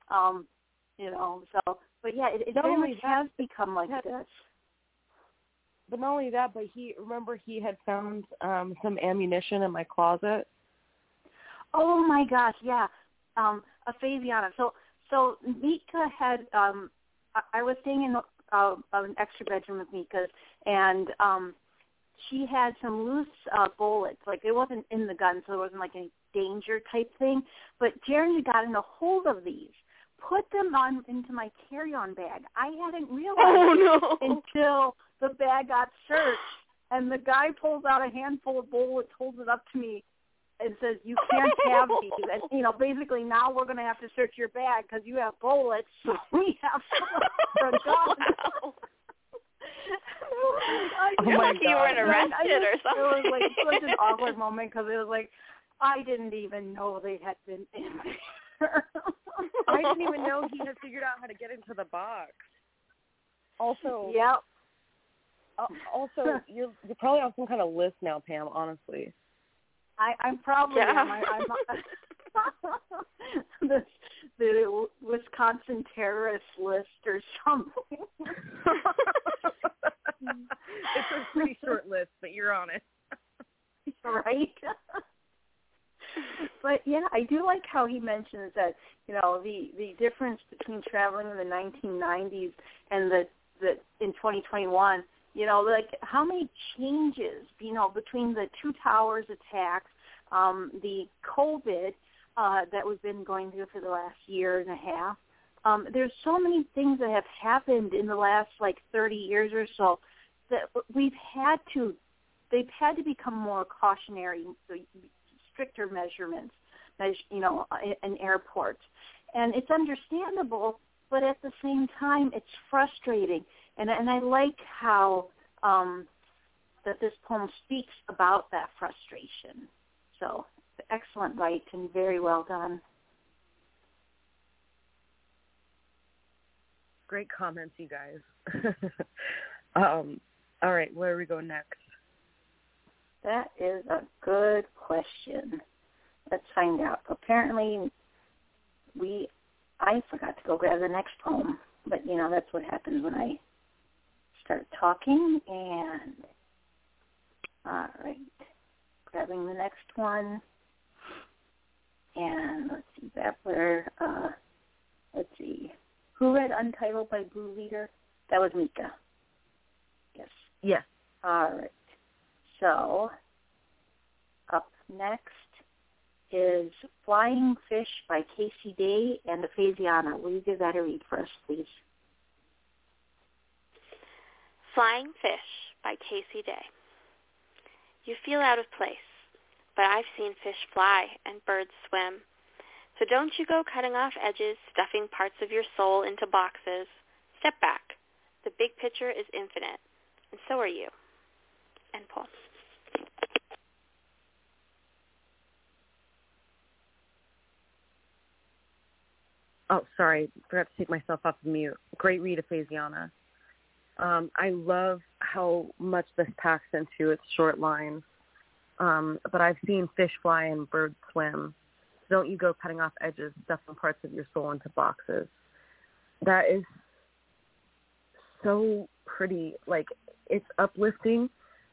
But yeah, it very much has become like this. But not only that, but he had found some ammunition in my closet. Oh my gosh, yeah. A Faziana. So Mika had. I was staying in an extra bedroom with Mika's, and she had some loose bullets. Like it wasn't in the gun, so there wasn't like any danger type thing. But Jeremy got in a hold of these, put them into my carry-on bag. I hadn't realized until the bag got searched, and the guy pulls out a handful of bullets, holds it up to me, and says, "You can't have these." And basically now we're going to have to search your bag because you have bullets. So we have for a gun. Wow. You're lucky you weren't arrested or something. It was like such an awkward moment because it was like I didn't even know they had been in there. I didn't even know he had figured out how to get into the box. Also, yep. Also, you're probably on some kind of list now, Pam. Honestly, I'm probably on the Wisconsin terrorist list or something. It's a pretty short list, but you're on it. Right? But yeah, I do like how he mentions that, the difference between traveling in the 1990s and the in 2021, like how many changes, between the Two Towers attacks, the COVID that we've been going through for the last year and a half. There's so many things that have happened in the last 30 years or so that they've had to become more cautionary, stricter measurements, in airports. And it's understandable, but at the same time, it's frustrating. And I like how that this poem speaks about that frustration. So excellent write and very well done. Great comments, you guys. All right, where are we going next? That is a good question. Let's find out. Apparently, I forgot to go grab the next poem, but that's what happens when I start talking. And all right, grabbing the next one. And let's see, let's see. Who read Untitled by Blue Leader? That was Mika. Yes. Yes. All right. So, up next is Flying Fish by Casey Day and Faziana. Will you give that a read for us, please? Flying Fish by Casey Day. You feel out of place, but I've seen fish fly and birds swim. So don't you go cutting off edges, stuffing parts of your soul into boxes. Step back. The big picture is infinite, and so are you. End poem. Oh, sorry. Forgot to take myself off of mute. Great read of Faziana. I love how much this packs into its short lines. But I've seen fish fly and birds swim. Don't you go cutting off edges, stuffing parts of your soul into boxes. That is so pretty. It's uplifting.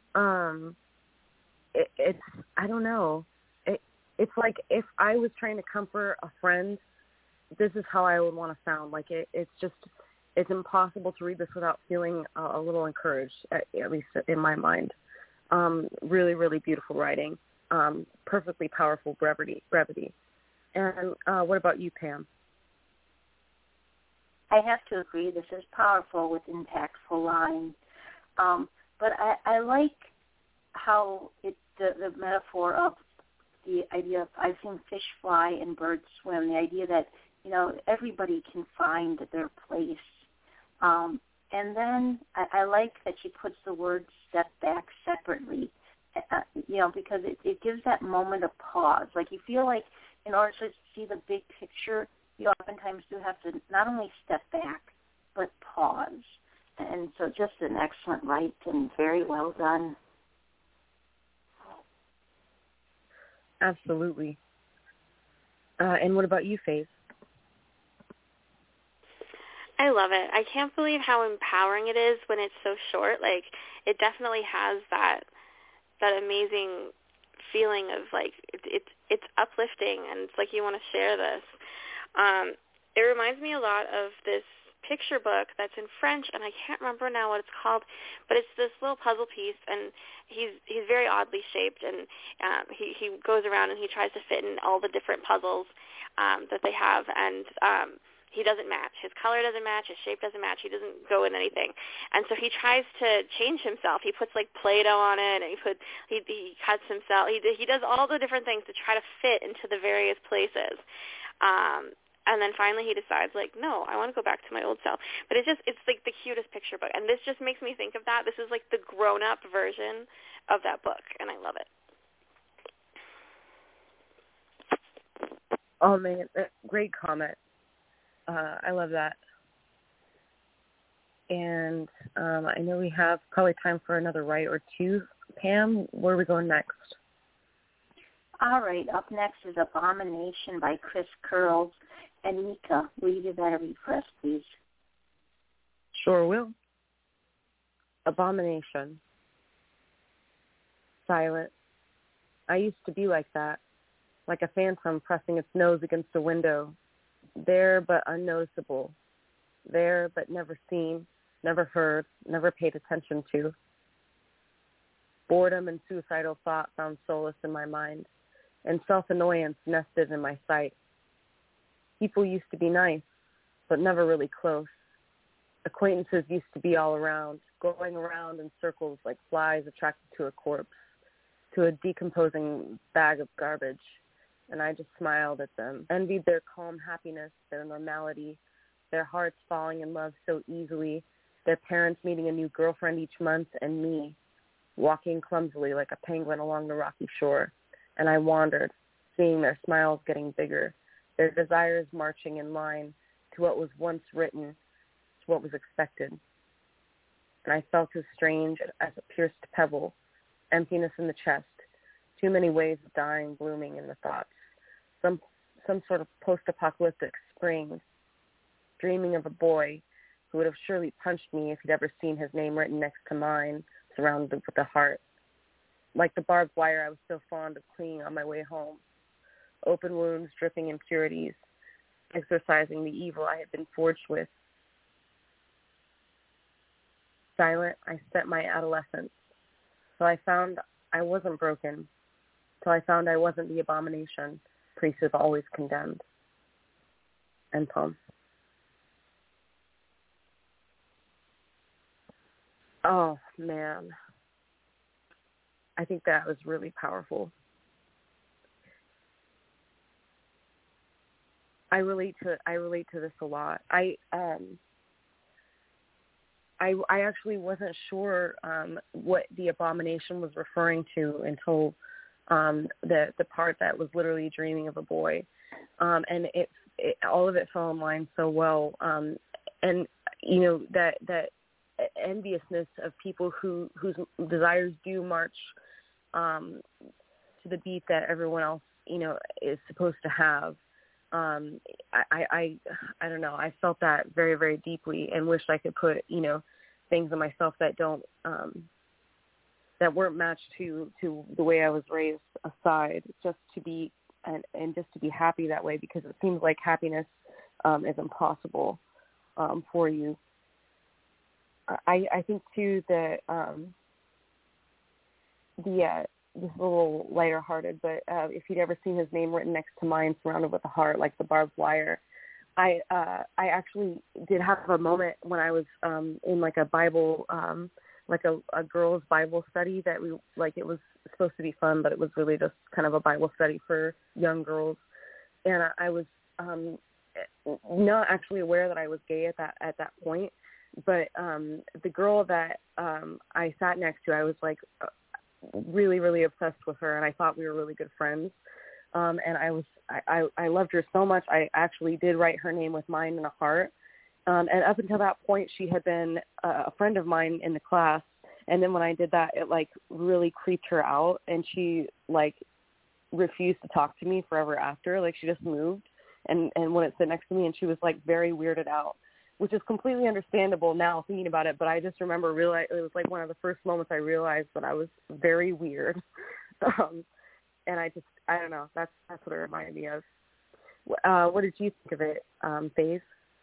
It's I don't know. It's like if I was trying to comfort a friend, this is how I would want to sound. It's impossible to read this without feeling a little encouraged, at least in my mind. Really, really beautiful writing. Perfectly powerful brevity. And what about you, Pam? I have to agree. This is powerful with impactful lines. But I like how the metaphor of the idea of I've seen fish fly and birds swim, the idea that, everybody can find their place. And then I like that she puts the word step back separately, because it gives that moment of pause. You feel like in order to see the big picture, you oftentimes do have to not only step back, but pause. And so just an excellent write and very well done. Absolutely. And what about you, Faith? I love it. I can't believe how empowering it is when it's so short. It definitely has that amazing feeling of it's uplifting, and it's like you want to share this. It reminds me a lot of this picture book that's in French, and I can't remember now what it's called, but it's this little puzzle piece, and he's very oddly shaped, and he goes around and he tries to fit in all the different puzzles that they have, and he doesn't match. His color doesn't match. His shape doesn't match. He doesn't go in anything. And so he tries to change himself. He puts like Play-Doh on it, and he cuts himself. He does all the different things to try to fit into the various places. And then finally he decides, like, no, I want to go back to my old self. But it's like the cutest picture book. And this just makes me think of that. This is like the grown-up version of that book, and I love it. Oh, man, great comment. I love that. And I know we have probably time for another write or two. Pam, where are we going next? All right, up next is Abomination by Chris Curls. And Mika, will you give that a read for us, please? Sure will. Abomination. Silent. I used to be like that, like a phantom pressing its nose against a window, there but unnoticeable, there but never seen, never heard, never paid attention to. Boredom and suicidal thought found solace in my mind, and self-annoyance nested in my sight. People used to be nice, but never really close. Acquaintances used to be all around, going around in circles like flies attracted to a corpse, to a decomposing bag of garbage, and I just smiled at them, envied their calm happiness, their normality, their hearts falling in love so easily, their parents meeting a new girlfriend each month, and me, walking clumsily like a penguin along the rocky shore. And I wandered, seeing their smiles getting bigger, their desires marching in line to what was once written, to what was expected. And I felt as strange as a pierced pebble, emptiness in the chest, too many ways of dying blooming in the thoughts, some sort of post-apocalyptic spring, dreaming of a boy who would have surely punched me if he'd ever seen his name written next to mine, surrounded with a heart. Like the barbed wire I was so fond of cleaning on my way home. Open wounds, dripping impurities, exorcising the evil I had been forged with. Silent, I spent my adolescence. So I found I wasn't broken. Till I found I wasn't the abomination priests have always condemned. End poem. Oh, man. I think that was really powerful. I relate to this a lot. I actually wasn't sure what the abomination was referring to until the part that was literally dreaming of a boy, and it all of it fell in line so well. And you know that enviousness of people whose desires do march to the beat that everyone else is supposed to have. I don't know. I felt that very, very deeply, and wished I could put things in myself that don't that weren't matched to the way I was raised aside, just to be and just to be happy that way, because it seems like happiness is impossible for you. I think too that this is a little lighter-hearted, but if you'd ever seen his name written next to mine, surrounded with a heart like the barbed wire, I actually did have a moment when I was in like a Bible, like a girls' Bible study that it was supposed to be fun, but it was really just kind of a Bible study for young girls, and I was not actually aware that I was gay at that point, but the girl that I sat next to, I was like really, really obsessed with her, and I thought we were really good friends. And I loved her so much, I actually did write her name with mine in a heart. And up until that point, she had been a friend of mine in the class. And then when I did that, it really creeped her out, and she refused to talk to me forever after. She just moved and wouldn't sit next to me, and she was very weirded out, which is completely understandable now thinking about it. But I just remember it was one of the first moments I realized that I was very weird. and I don't know. That's what it reminded me of. What did you think of it, Faze?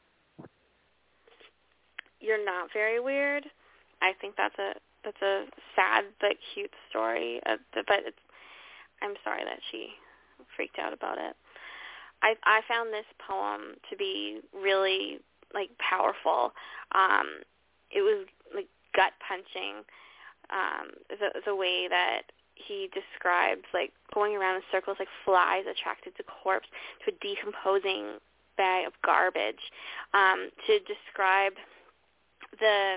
You're not very weird. I think that's a sad but cute story. But I'm sorry that she freaked out about it. I found this poem to be really like powerful. It was like gut punching. The way that he describes like going around in circles like flies attracted to corpse, to a decomposing bag of garbage, to describe the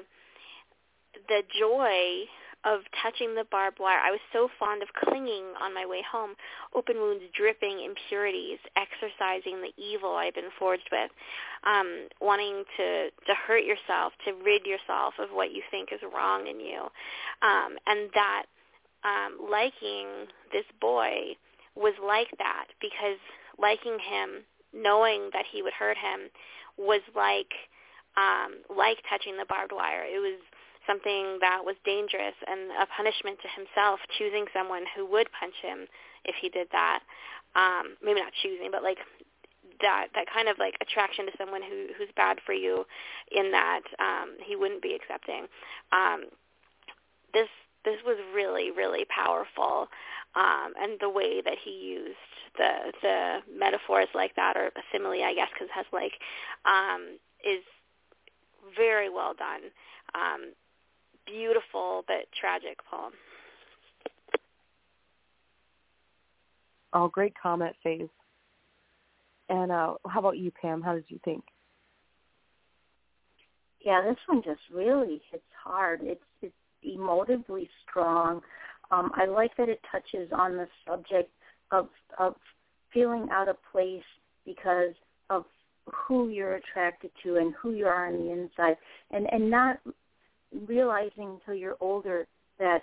joy of touching the barbed wire. I was so fond of clinging on my way home, open wounds dripping impurities, exorcising the evil I've been forged with, wanting to hurt yourself, to rid yourself of what you think is wrong in you. And that liking this boy was like that, because liking him, knowing that he would hurt him, was like touching the barbed wire. It was something that was dangerous and a punishment to himself, choosing someone who would punch him if he did that. Maybe not choosing, but like that kind of like attraction to someone who's bad for you, in that he wouldn't be accepting. This was really, really powerful, and the way that he used the metaphors like that, or a simile, I guess, because it has like, is very well done. Beautiful but tragic poem. Oh, great comment, Faze. And how about you, Pam? How did you think? Yeah, this one just really hits hard. It's emotively strong. I like that it touches on the subject of feeling out of place because of who you're attracted to and who you are on the inside, and not realizing until you're older that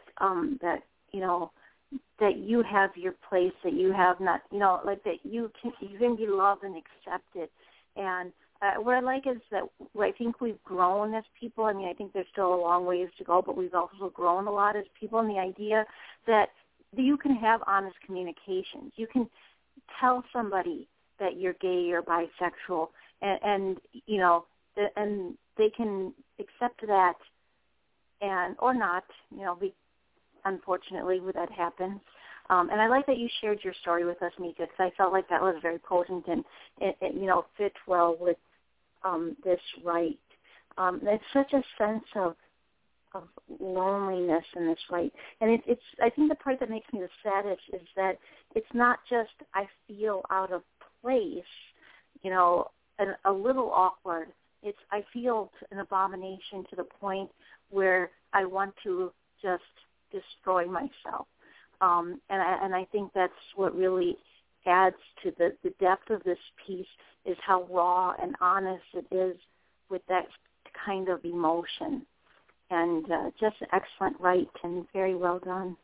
that you have your place, that you have not, like that you can be loved and accepted. And what I like is that I think we've grown as people. I mean, I think there's still a long ways to go, but we've also grown a lot as people in the idea that you can have honest communications. You can tell somebody that you're gay or bisexual, and they can accept that, and or not. Unfortunately, that happens. And I like that you shared your story with us, Mika, because I felt like that was very potent and it fit well with this right. It's such a sense of loneliness in this right. And it's I think the part that makes me the saddest is that it's not just I feel out of place, and a little awkward. It's I feel an abomination to the point where I want to just destroy myself. And I think that's what really adds to the depth of this piece, is how raw and honest it is with that kind of emotion. And just an excellent write and very well done.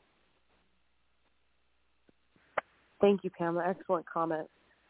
Thank you, Pamela. Excellent comment.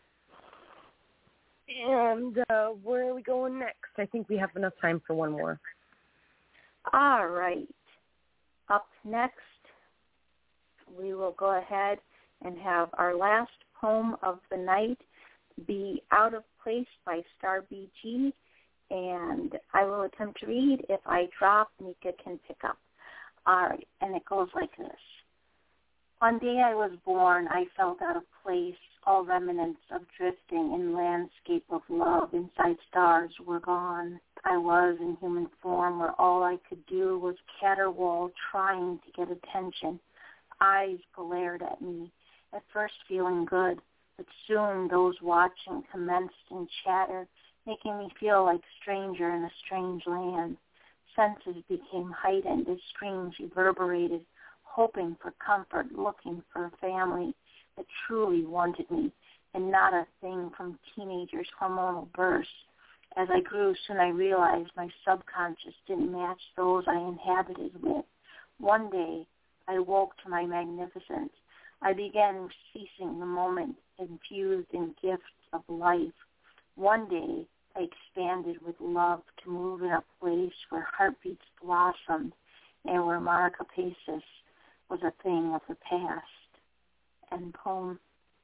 And where are we going next? I think we have enough time for one more. All right. Up next, we will go ahead and have our last poem of the night be Out of Place by Star BG, and I will attempt to read. If I drop, Mika can pick up. All right, and it goes like this. On day I was born, I felt out of place, all remnants of drifting in landscape of love inside stars were gone. I was in human form where all I could do was caterwaul, trying to get attention. Eyes glared at me, at first feeling good, but soon those watching commenced in chatter, making me feel like stranger in a strange land. Senses became heightened as screams reverberated, hoping for comfort, looking for a family that truly wanted me, and not a thing from teenagers' hormonal bursts. As I grew, soon I realized my subconscious didn't match those I inhabited with. One day, I woke to my magnificence. I began seizing the moment infused in gifts of life. One day, I expanded with love to move in a place where heartbeats blossomed and where Marca Pacis was a thing of the past. and poem.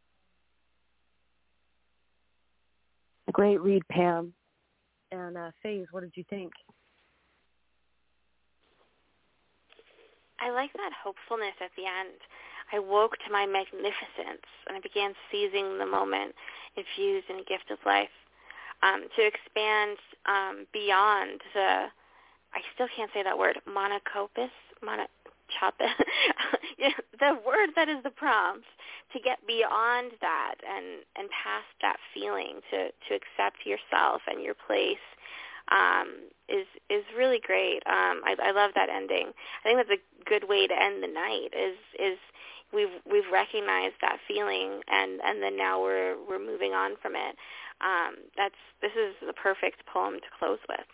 A great read, Pam. And Faze, what did you think? I like that hopefulness at the end. I woke to my magnificence, and I began seizing the moment infused in a gift of life. To expand beyond the, I still can't say that word, the word that is the prompt, to get beyond that and past that feeling, to accept yourself and your place is really great. I love that ending. I think that's a good way to end the night. Is we've recognized that feeling and then now we're moving on from it. This is the perfect poem to close with.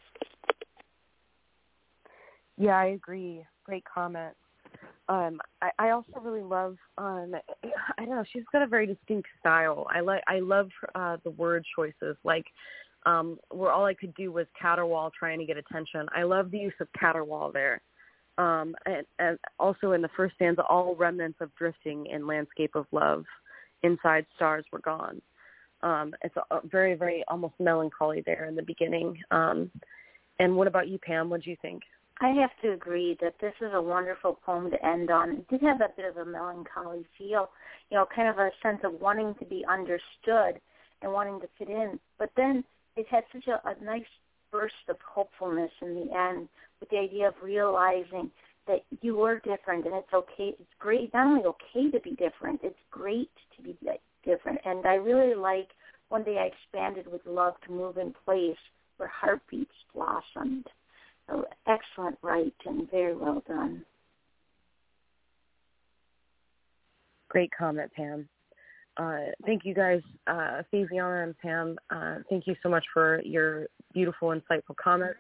Yeah, I agree. Great comment. I also really love, I don't know, she's got a very distinct style. I love the word choices, like where all I could do was caterwaul trying to get attention. I love the use of caterwaul there. And also in the first stanza, all remnants of drifting in landscape of love, inside stars were gone. It's a very, very almost melancholy there in the beginning. And what about you, Pam? What do you think? I have to agree that this is a wonderful poem to end on. It did have a bit of a melancholy feel, kind of a sense of wanting to be understood and wanting to fit in. But then it had such a nice burst of hopefulness in the end, with the idea of realizing that you were different and it's okay. It's great, not only okay to be different, it's great to be different. And I really like one day I expanded with love to move in place where heartbeats blossomed. So excellent write and very well done. Great comment, Pam. Thank you guys, Faziana and Pam. Thank you so much for your beautiful, insightful comments.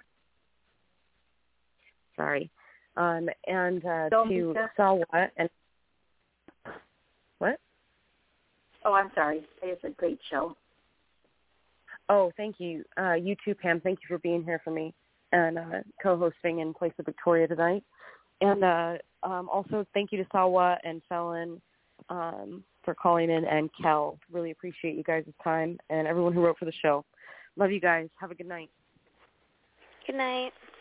Sorry. And to Salwa and what? Oh, I'm sorry. It's a great show. Oh, thank you. You too, Pam. Thank you for being here for me and co-hosting in place of Victoria tonight. And also thank you to Salwa and Felon for calling in, and Kel. Really appreciate you guys' time and everyone who wrote for the show. Love you guys. Have a good night. Good night.